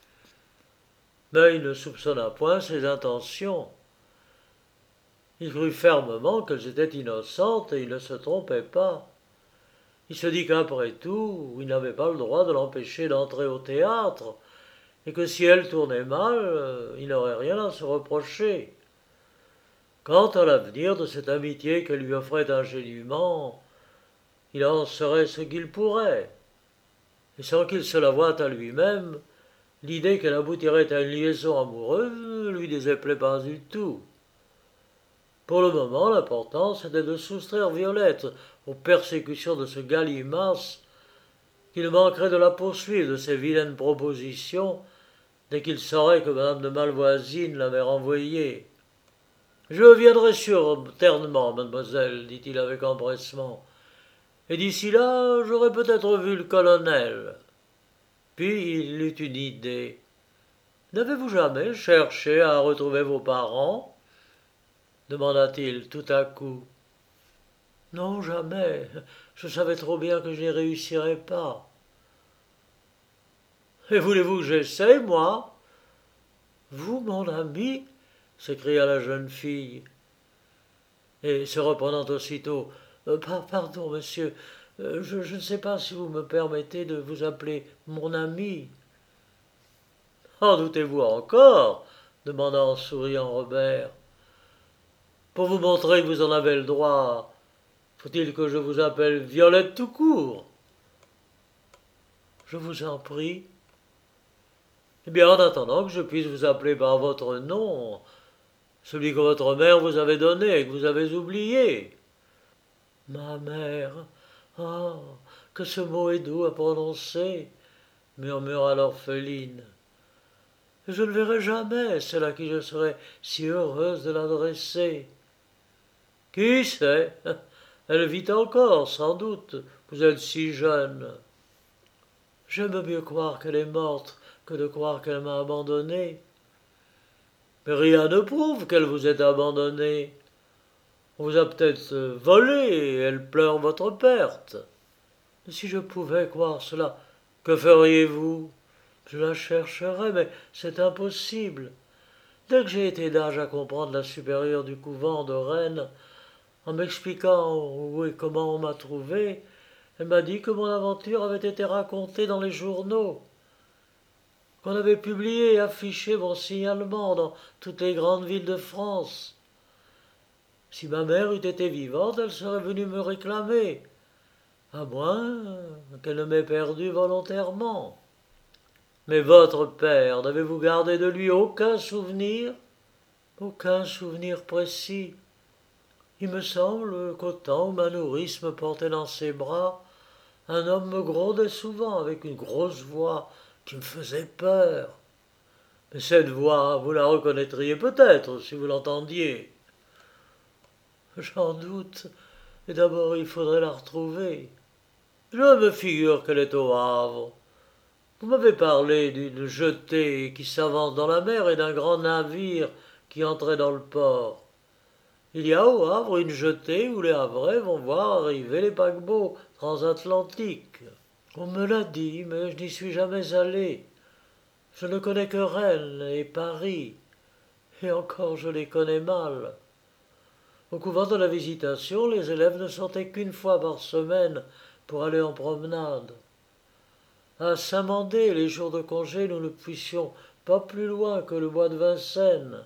Mais il ne soupçonna point ses intentions. Il crut fermement qu'elles étaient innocentes et il ne se trompait pas. Il se dit qu'après tout, il n'avait pas le droit de l'empêcher d'entrer au théâtre, et que si elle tournait mal, il n'aurait rien à se reprocher. Quant à l'avenir de cette amitié qu'elle lui offrait ingénument, il en serait ce qu'il pourrait. Et sans qu'il se l'avouât à lui-même, l'idée qu'elle aboutirait à une liaison amoureuse ne lui déplaisait pas du tout. Pour le moment, l'important, c'était de soustraire Violette aux persécutions de ce Galimas, qui ne manquerait de la poursuivre de ses vilaines propositions dès qu'il saurait que madame de Malvoisine l'avait renvoyée. « Je viendrai ternement, mademoiselle, dit-il avec empressement, et d'ici là, j'aurai peut-être vu le colonel. » Puis il eut une idée. « N'avez-vous jamais cherché à retrouver vos parents ?» demanda-t-il tout à coup. « Non, jamais. Je savais trop bien que je n'y réussirais pas. »« Et voulez-vous que j'essaye, moi ?»« Vous, mon ami ?» s'écria la jeune fille. Et se reprenant aussitôt, Pardon, monsieur, je ne sais pas si vous me permettez de vous appeler mon ami. »« En doutez-vous encore ?» demanda en souriant Robert. « Pour vous montrer que vous en avez le droit, faut-il que je vous appelle Violette tout court ?»« Je vous en prie. »« Eh bien, en attendant que je puisse vous appeler par votre nom, celui que votre mère vous avait donné et que vous avez oublié. »« Ma mère, ah, que ce mot est doux à prononcer, murmura l'orpheline. Je ne verrai jamais celle à qui je serai si heureuse de l'adresser. Qui sait? Elle vit encore, sans doute, vous êtes si jeune. J'aime mieux croire qu'elle est morte que de croire qu'elle m'a abandonné. Mais rien ne prouve qu'elle vous ait abandonné. On vous a peut-être volé et elle pleure votre perte. Si je pouvais croire cela, que feriez-vous? Je la chercherais, mais c'est impossible. Dès que j'ai été d'âge à comprendre la supérieure du couvent de Rennes, en m'expliquant où et comment on m'a trouvé, elle m'a dit que mon aventure avait été racontée dans les journaux, qu'on avait publié et affiché mon signalement dans toutes les grandes villes de France. Si ma mère eût été vivante, elle serait venue me réclamer, à moins qu'elle ne m'ait perdu volontairement. Mais votre père, n'avez-vous gardé de lui aucun souvenir? Aucun souvenir précis. Il me semble qu'au temps où ma nourrice me portait dans ses bras, un homme me grondait souvent avec une grosse voix qui me faisait peur. Mais cette voix, vous la reconnaîtriez peut-être si vous l'entendiez. J'en doute, et d'abord il faudrait la retrouver. Je me figure qu'elle est au Havre. Vous m'avez parlé d'une jetée qui s'avance dans la mer et d'un grand navire qui entrait dans le port. Il y a au Havre une jetée où les Havrais vont voir arriver les paquebots transatlantiques. On me l'a dit, mais je n'y suis jamais allé. Je ne connais que Rennes et Paris, et encore je les connais mal. Au couvent de la Visitation, les élèves ne sortaient qu'une fois par semaine pour aller en promenade. À Saint-Mandé, les jours de congé, nous ne puissions pas plus loin que le bois de Vincennes.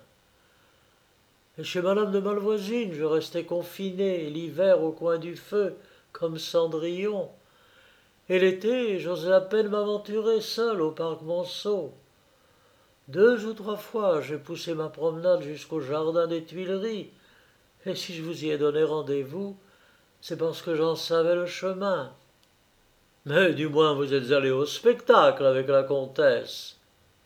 Et chez madame de Malvoisine, je restais confiné l'hiver au coin du feu, comme Cendrillon. Et l'été, j'osais à peine m'aventurer seul au parc Monceau. 2 ou 3 fois, j'ai poussé ma promenade jusqu'au jardin des Tuileries, et si je vous y ai donné rendez-vous, c'est parce que j'en savais le chemin. Mais du moins vous êtes allé au spectacle avec la comtesse.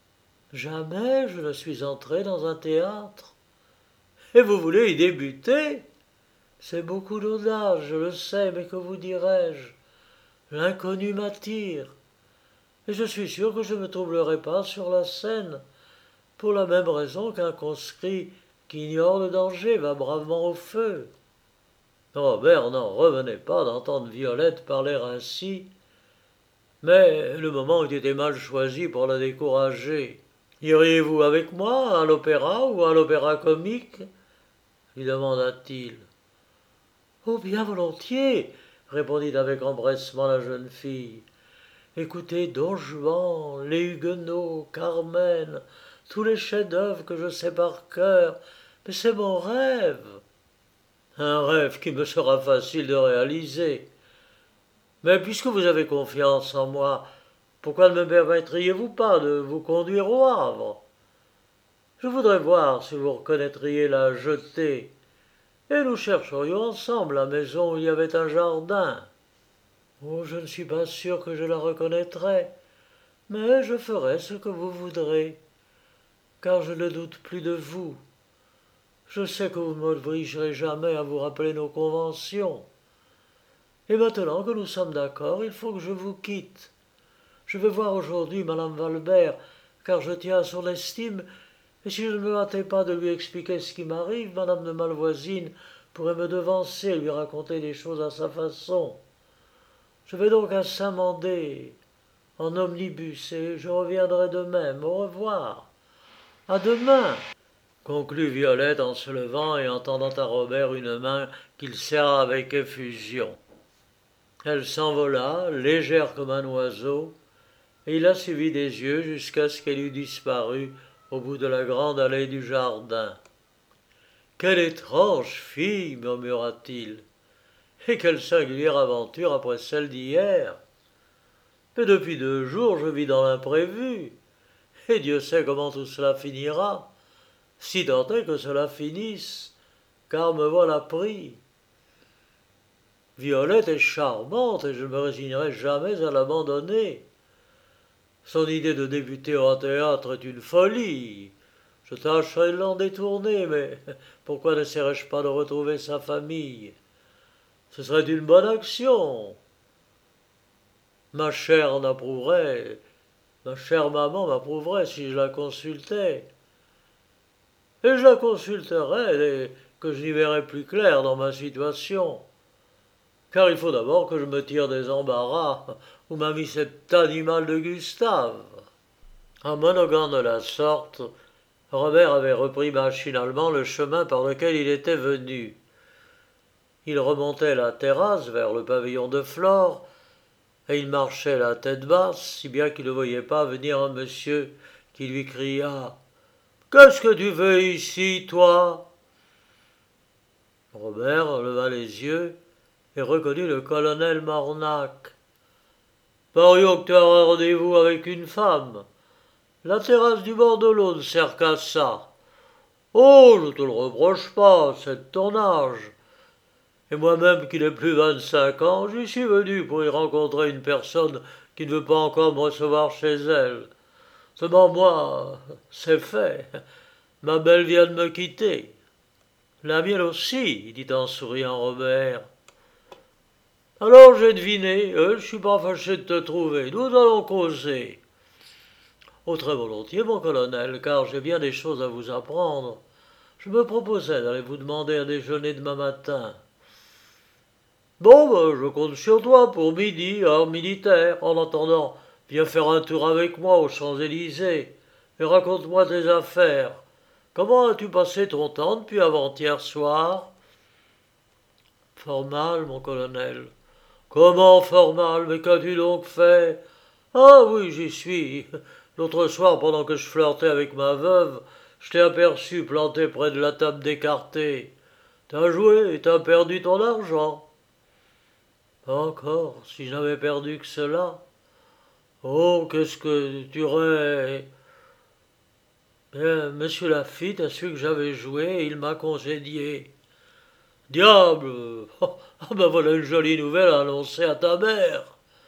Jamais je ne suis entré dans un théâtre. Et vous voulez y débuter? C'est beaucoup d'audace, je le sais, mais que vous dirais-je? L'inconnu m'attire. Et je suis sûr que je ne me troublerai pas sur la scène, pour la même raison qu'un conscrit qui ignore le danger va bravement au feu. Robert n'en revenait pas d'entendre Violette parler ainsi, mais le moment eût été mal choisi pour la décourager. Iriez-vous avec moi à l'opéra ou à l'opéra comique? Lui demanda-t-il. Oh, bien volontiers, répondit avec empressement la jeune fille. Écoutez Don Juan, les Huguenots, Carmen, tous les chefs-d'œuvre que je sais par cœur, mais c'est mon rêve. Un rêve qui me sera facile de réaliser. Mais puisque vous avez confiance en moi, pourquoi ne me permettriez-vous pas de vous conduire au Havre? Je voudrais voir si vous reconnaîtriez la jetée, et nous chercherions ensemble la maison où il y avait un jardin. Oh, je ne suis pas sûr que je la reconnaîtrais, mais je ferai ce que vous voudrez, car je ne doute plus de vous. Je sais que vous ne m'obligerez jamais à vous rappeler nos conventions. Et maintenant que nous sommes d'accord, il faut que je vous quitte. Je vais voir aujourd'hui madame Valbert, car je tiens à son estime, et si je ne me hâtais pas de lui expliquer ce qui m'arrive, madame de Malvoisine pourrait me devancer et lui raconter des choses à sa façon. Je vais donc à Saint-Mandé, en omnibus, et je reviendrai de même. Au revoir. À demain, conclut Violette en se levant et en tendant à Robert une main qu'il serra avec effusion. Elle s'envola, légère comme un oiseau, et il la suivit des yeux jusqu'à ce qu'elle eût disparu au bout de la grande allée du jardin. Quelle étrange fille, murmura-t-il, et quelle singulière aventure après celle d'hier. Mais depuis 2 jours, je vis dans l'imprévu, et Dieu sait comment tout cela finira, si tant est que cela finisse, car me voilà pris. Violette est charmante, et je ne me résignerai jamais à l'abandonner. Son idée de débuter au théâtre est une folie. Je tâcherai de l'en détourner, mais pourquoi n'essaierai-je pas de retrouver sa famille? Ce serait une bonne action. Ma chère en approuverait, ma chère maman m'approuverait si je la consultais. Et je la consulterais dès que j'y verrai plus clair dans ma situation. Car il faut d'abord que je me tire des embarras où m'a mis cet animal de Gustave. En monoguant de la sorte, Robert avait repris machinalement le chemin par lequel il était venu. Il remontait la terrasse vers le pavillon de Flore, et il marchait la tête basse, si bien qu'il ne voyait pas venir un monsieur qui lui cria « Qu'est-ce que tu veux ici, toi ?» Robert leva les yeux et reconnut le colonel Mornac. « Parions que tu as un rendez-vous avec une femme. La terrasse du bord de l'eau ne sert qu'à ça. Oh, je te le reproche pas, c'est de ton âge. Et moi-même qui n'ai plus 25 ans, j'y suis venu pour y rencontrer une personne qui ne veut pas encore me recevoir chez elle. Seulement moi, c'est fait. Ma belle vient de me quitter. La mienne aussi, dit en souriant Robert. Alors j'ai deviné, je suis pas fâché de te trouver, nous allons causer. Oh, très volontiers, mon colonel, car j'ai bien des choses à vous apprendre. Je me proposais d'aller vous demander à déjeuner demain matin. Bon, ben, je compte sur toi pour midi, heure militaire. En attendant, viens faire un tour avec moi aux Champs-Élysées et raconte-moi tes affaires. Comment as-tu passé ton temps depuis avant-hier soir? Fort mal, mon colonel. Comment fort mal? Mais qu'as-tu donc fait? Ah oui, j'y suis. L'autre soir, pendant que je flirtais avec ma veuve, je t'ai aperçu planté près de la table d'écarté. T'as joué et t'as perdu ton argent. Encore, si je n'avais perdu que cela. Oh, qu'est-ce que tu aurais. Bien, monsieur Lafitte a su que j'avais joué et il m'a congédié. Diable! Ah ben voilà une jolie nouvelle à annoncer à ta mère.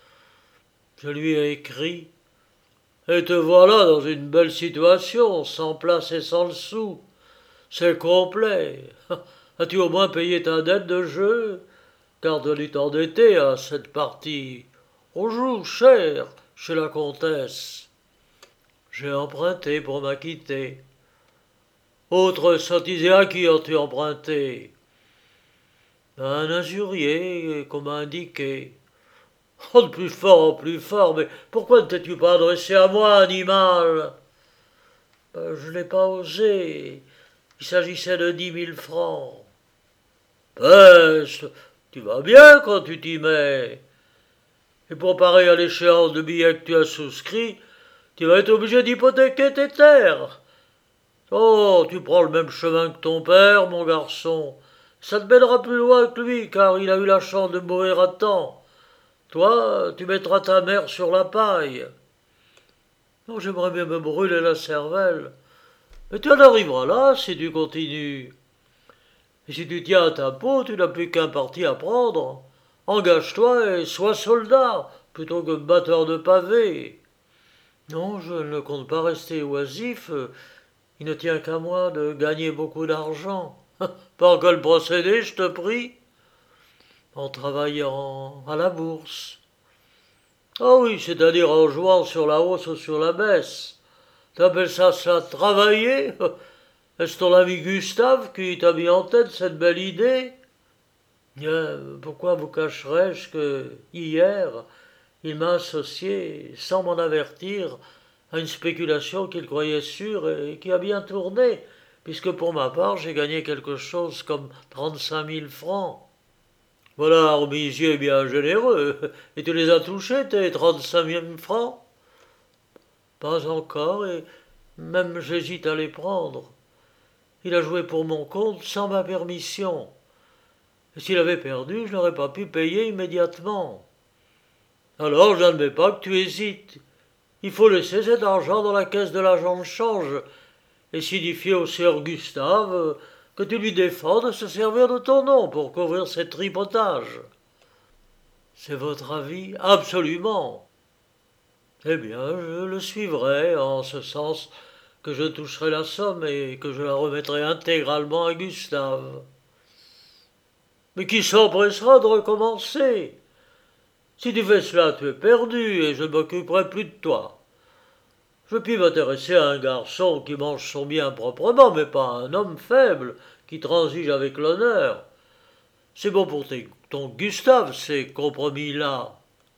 Je lui ai écrit. Et te voilà dans une belle situation, sans place et sans le sou. C'est complet. As-tu au moins payé ta dette de jeu? Car de lui t'endetter à cette partie. On joue cher chez la comtesse. J'ai emprunté pour m'acquitter. Autre sottise, à qui as-tu emprunté? Un usurier qu'on m'a indiqué. Oh, de plus fort, mais pourquoi ne t'es-tu pas adressé à moi, animal? Je n'ai pas osé. Il s'agissait de 10 000 francs. Peste, tu vas bien quand tu t'y mets. Et pour parer à l'échéance de billets que tu as souscrit, tu vas être obligé d'hypothéquer tes terres. Oh, tu prends le même chemin que ton père, mon garçon. Ça te mènera plus loin que lui, car il a eu la chance de mourir à temps. Toi, tu mettras ta mère sur la paille. Non, j'aimerais bien me brûler la cervelle. Mais tu en arriveras là si tu continues. Et si tu tiens à ta peau, tu n'as plus qu'un parti à prendre. Engage-toi et sois soldat, plutôt que batteur de pavés. Non, je ne compte pas rester oisif. Il ne tient qu'à moi de gagner beaucoup d'argent. Par quel procédé, je te prie? En travaillant à la bourse. Ah oui, c'est-à-dire en jouant sur la hausse ou sur la baisse. T'appelles ça travailler? Est-ce ton ami Gustave qui t'a mis en tête cette belle idée? Pourquoi vous cacherais-je que, hier, il m'a associé, sans m'en avertir, à une spéculation qu'il croyait sûre et qui a bien tourné, puisque pour ma part j'ai gagné quelque chose comme 35 000 francs. Voilà, Armisier est bien généreux. Et tu les as touchés, tes 35 000 francs? Pas encore, et même j'hésite à les prendre. Il a joué pour mon compte sans ma permission. Et s'il avait perdu, je n'aurais pas pu payer immédiatement. Alors, je n'admets pas que tu hésites. Il faut laisser cet argent dans la caisse de l'agent de change et signifier au sieur Gustave que tu lui défends de se servir de ton nom pour couvrir ses tripotages. C'est votre avis? Absolument. Eh bien, je le suivrai, en ce sens que je toucherai la somme et que je la remettrai intégralement à Gustave. Mais qui s'empressera de recommencer? Si tu fais cela, tu es perdu et je ne m'occuperai plus de toi. Je puis m'intéresser à un garçon qui mange son bien proprement, mais pas à un homme faible qui transige avec l'honneur. C'est bon pour ton Gustave, ces compromis-là.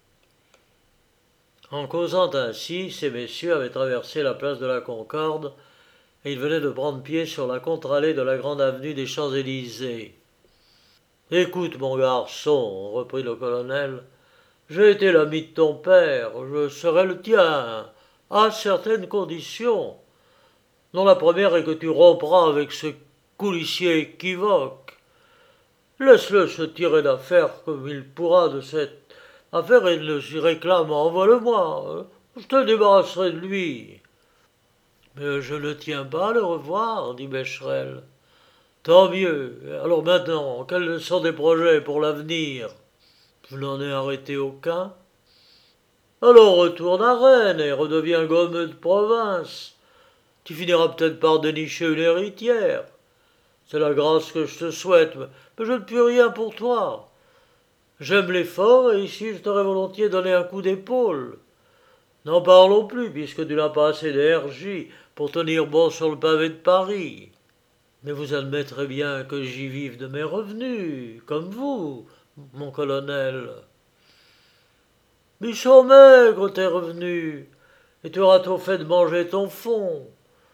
En causant ainsi, ces messieurs avaient traversé la place de la Concorde et ils venaient de prendre pied sur la contre-allée de la grande avenue des Champs-Élysées. Écoute, mon garçon, reprit le colonel, j'ai été l'ami de ton père, je serai le tien, à certaines conditions, dont la première est que tu rompras avec ce coulissier équivoque. Laisse-le se tirer d'affaire comme il pourra de cette affaire et ne s'y réclame, envole-moi. Je te débarrasserai de lui. Mais je ne tiens pas à le revoir, dit Becherel. Tant mieux. Alors maintenant, quels sont tes projets pour l'avenir? Je n'en ai arrêté aucun. Alors retourne à Rennes et redeviens gommeux de province. Tu finiras peut-être par dénicher une héritière. C'est la grâce que je te souhaite, mais je ne puis rien pour toi. J'aime l'effort et ici je t'aurais volontiers donné un coup d'épaule. N'en parlons plus, puisque tu n'as pas assez d'énergie pour tenir bon sur le pavé de Paris. Mais vous admettrez bien que j'y vive de mes revenus, comme vous, mon colonel. Ils sont maigres, tes revenus, et tu auras tout fait de manger ton fonds.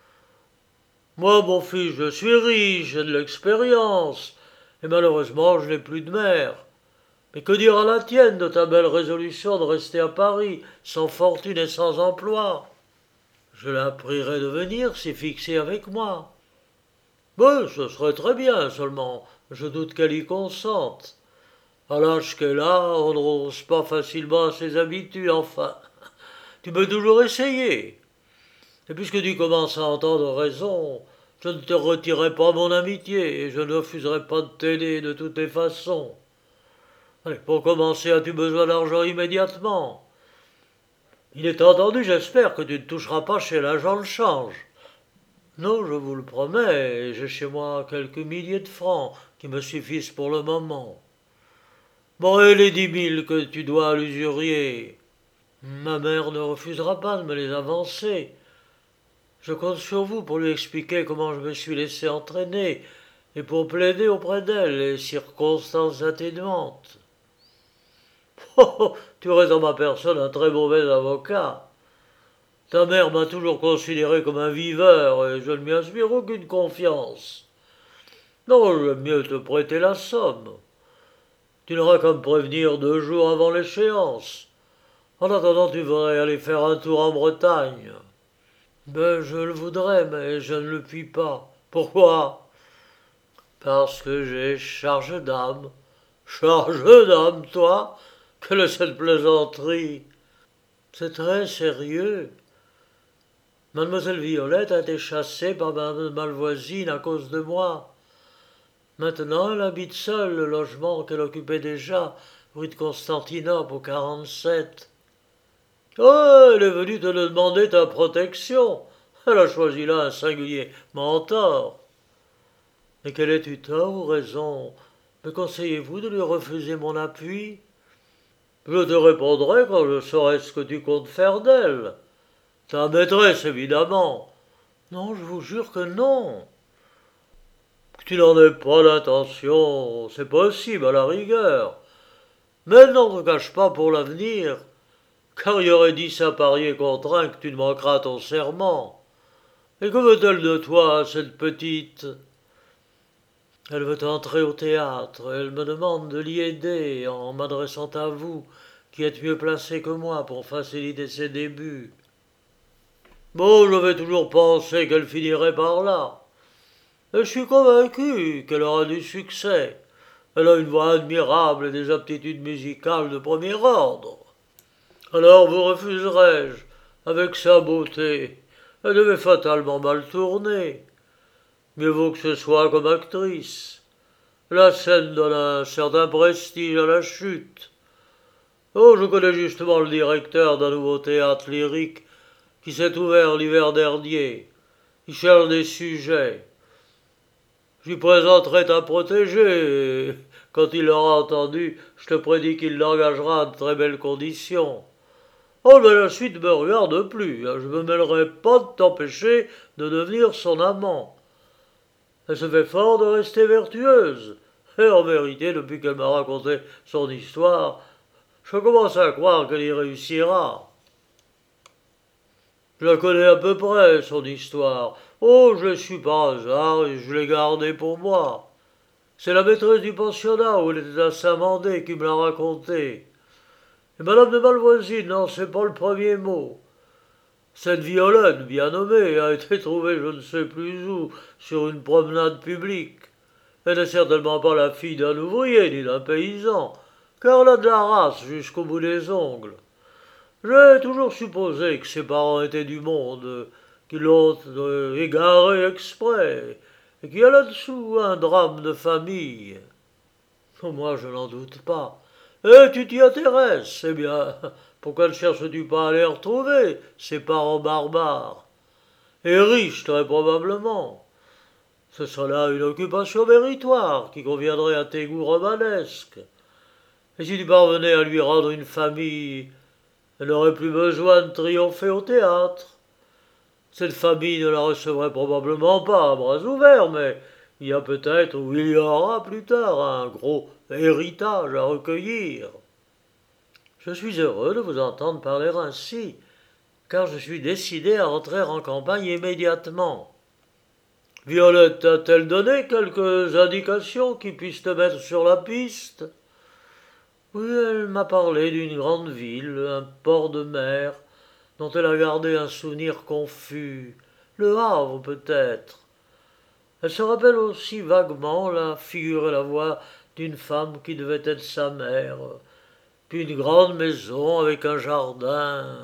Moi, mon fils, je suis riche, j'ai de l'expérience, et malheureusement, je n'ai plus de mère. Mais que dira la tienne de ta belle résolution de rester à Paris, sans fortune et sans emploi? Je la prierai de venir s'y fixer avec moi. Mais ce serait très bien, seulement je doute qu'elle y consente. À l'âge qu'elle a, on ne renonce pas facilement à ses habitudes, enfin. Tu peux toujours essayer. Et puisque tu commences à entendre raison, je ne te retirerai pas mon amitié et je ne refuserai pas de t'aider de toutes les façons. Allez, pour commencer, as-tu besoin d'argent immédiatement? Il est entendu, j'espère, que tu ne toucheras pas chez l'agent de change. Non, je vous le promets, j'ai chez moi quelques milliers de francs qui me suffisent pour le moment. Bon, et les 10 000 que tu dois à l'usurier? Ma mère ne refusera pas de me les avancer. Je compte sur vous pour lui expliquer comment je me suis laissé entraîner et pour plaider auprès d'elle les circonstances atténuantes. Oh, tu aurais en ma personne un très mauvais avocat. Ta mère m'a toujours considéré comme un viveur et je ne lui inspire aucune confiance. Non, j'aime mieux te prêter la somme. Tu n'auras qu'à me prévenir 2 jours avant l'échéance. En attendant, tu devrais aller faire un tour en Bretagne. Ben, je le voudrais, mais je ne le puis pas. Pourquoi? Parce que j'ai charge d'âme. Charge d'âme, toi? Quelle est cette plaisanterie? C'est très sérieux. Mademoiselle Violette a été chassée par Madame Malvoisine à cause de moi. Maintenant, elle habite seule le logement qu'elle occupait déjà, rue de Constantinople au 47. Oh, elle est venue te demander ta protection. Elle a choisi là un singulier mentor. Mais quel est-tu tort ou raison? Me conseillez-vous de lui refuser mon appui? Je te répondrai quand je saurai ce que tu comptes faire d'elle. Ta maîtresse, évidemment. Non, je vous jure que non. Que tu n'en aies pas l'intention, c'est possible à la rigueur. Mais n'en te cache pas pour l'avenir, car il y aurait 10 à parier contre un que tu ne manqueras ton serment. Et que veut-elle de toi, cette petite? Elle veut entrer au théâtre, elle me demande de l'y aider en m'adressant à vous, qui êtes mieux placé que moi pour faciliter ses débuts. Bon, j'avais toujours pensé qu'elle finirait par là. Et je suis convaincu qu'elle aura du succès. Elle a une voix admirable et des aptitudes musicales de premier ordre. Alors vous refuserai-je, avec sa beauté? Elle devait fatalement mal tourner. Mieux vaut que ce soit comme actrice. La scène donne un certain prestige à la chute. Oh, je connais justement le directeur d'un nouveau théâtre lyrique qui s'est ouvert l'hiver dernier. Il cherche des sujets. Je lui présenterai ta protégée, et quand il l'aura entendu, je te prédis qu'il l'engagera à de très belles conditions. Oh, mais la suite me regarde plus, je ne me mêlerai pas de t'empêcher de devenir son amant. Elle se fait fort de rester vertueuse, et en vérité, depuis qu'elle m'a raconté son histoire, je commence à croire qu'elle y réussira. Je la connais à peu près, son histoire. Oh, je l'ai su par hasard et je l'ai gardée pour moi. C'est la maîtresse du pensionnat où elle était à Saint-Mandé qui me l'a raconté. Et madame de Malvoisine n'en sait pas le premier mot. Cette Violette, bien nommée, a été trouvée je ne sais plus où, sur une promenade publique. Elle n'est certainement pas la fille d'un ouvrier ni d'un paysan, car elle a de la race jusqu'au bout des ongles. J'ai toujours supposé que ses parents étaient du monde, qu'ils l'ont égaré exprès, et qu'il y a là-dessous un drame de famille. Moi, je n'en doute pas. Et tu t'y intéresses, eh bien, pourquoi ne cherches-tu pas à les retrouver, ces parents barbares? Et riches, très probablement. Ce serait là une occupation méritoire qui conviendrait à tes goûts romanesques. Et si tu parvenais à lui rendre une famille Elle n'aurait plus besoin de triompher au théâtre. Cette famille ne la recevrait probablement pas à bras ouverts, mais il y a peut-être ou il y aura plus tard un gros héritage à recueillir. Je suis heureux de vous entendre parler ainsi, car je suis décidé à entrer en campagne immédiatement. Violette a-t-elle donné quelques indications qui puissent te mettre sur la piste? Oui, elle m'a parlé d'une grande ville, un port de mer, dont elle a gardé un souvenir confus. Le Havre, peut-être. Elle se rappelle aussi vaguement la figure et la voix d'une femme qui devait être sa mère, puis une grande maison avec un jardin.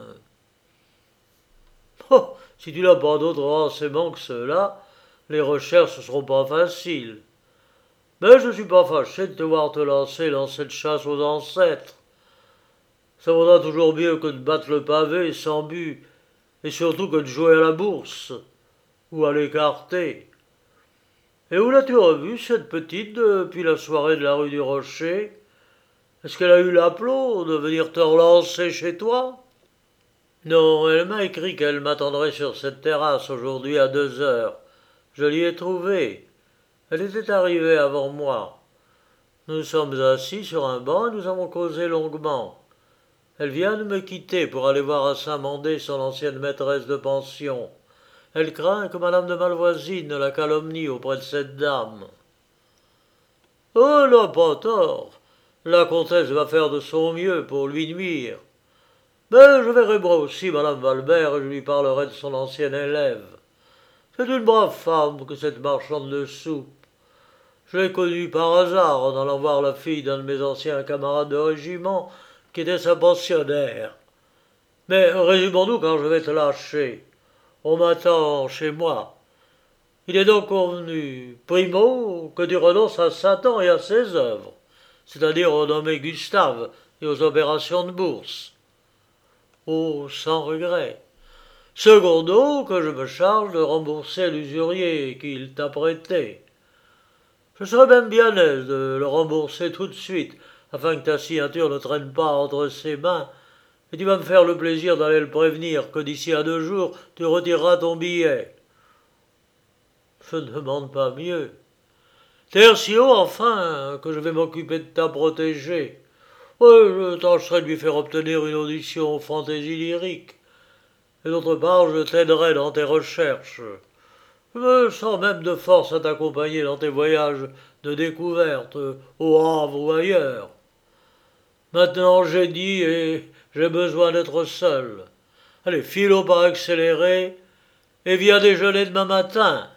Oh, si tu n'as pas d'autres renseignements que ceux-là, les recherches ne seront pas faciles. Mais je ne suis pas fâché de te voir te lancer dans cette chasse aux ancêtres. Ça vaudra toujours mieux que de battre le pavé sans but, et surtout que de jouer à la bourse, ou à l'écarté. Et où l'as-tu revue, cette petite, depuis la soirée de la rue du Rocher? Est-ce qu'elle a eu l'aplomb de venir te relancer chez toi? Non, elle m'a écrit qu'elle m'attendrait sur cette terrasse aujourd'hui à 2 heures. Je l'y ai trouvée. Elle était arrivée avant moi. Nous sommes assis sur un banc et nous avons causé longuement. Elle vient de me quitter pour aller voir à Saint-Mandé son ancienne maîtresse de pension. Elle craint que madame de Malvoisine ne la calomnie auprès de cette dame. Oh, elle n'a pas tort. La comtesse va faire de son mieux pour lui nuire. Mais je verrai moi aussi madame Valbert et je lui parlerai de son ancienne élève. C'est une brave femme que cette marchande de soupe. Je l'ai connue par hasard en allant voir la fille d'un de mes anciens camarades de régiment qui était sa pensionnaire. Mais résumons-nous car je vais te lâcher. On m'attend chez moi. Il est donc convenu, primo, que tu renonces à Satan et à ses œuvres, c'est-à-dire au nommé Gustave et aux opérations de bourse. Oh, sans regret. Secondo, que je me charge de rembourser l'usurier qu'il t'a prêté. Je serais même bien aise de le rembourser tout de suite, afin que ta signature ne traîne pas entre ses mains, et tu vas me faire le plaisir d'aller le prévenir que d'ici à 2 jours, tu retireras ton billet. Je ne demande pas mieux. Tertio, enfin, que je vais m'occuper de ta protégée. Ouais, je tâcherai de lui faire obtenir une audition aux fantaisies lyriques. Et d'autre part, je t'aiderai dans tes recherches. Je me sens même de force à t'accompagner dans tes voyages de découverte, au Havre ou ailleurs. Maintenant j'ai dit et j'ai besoin d'être seul. Allez, philo par accéléré, et viens déjeuner demain matin.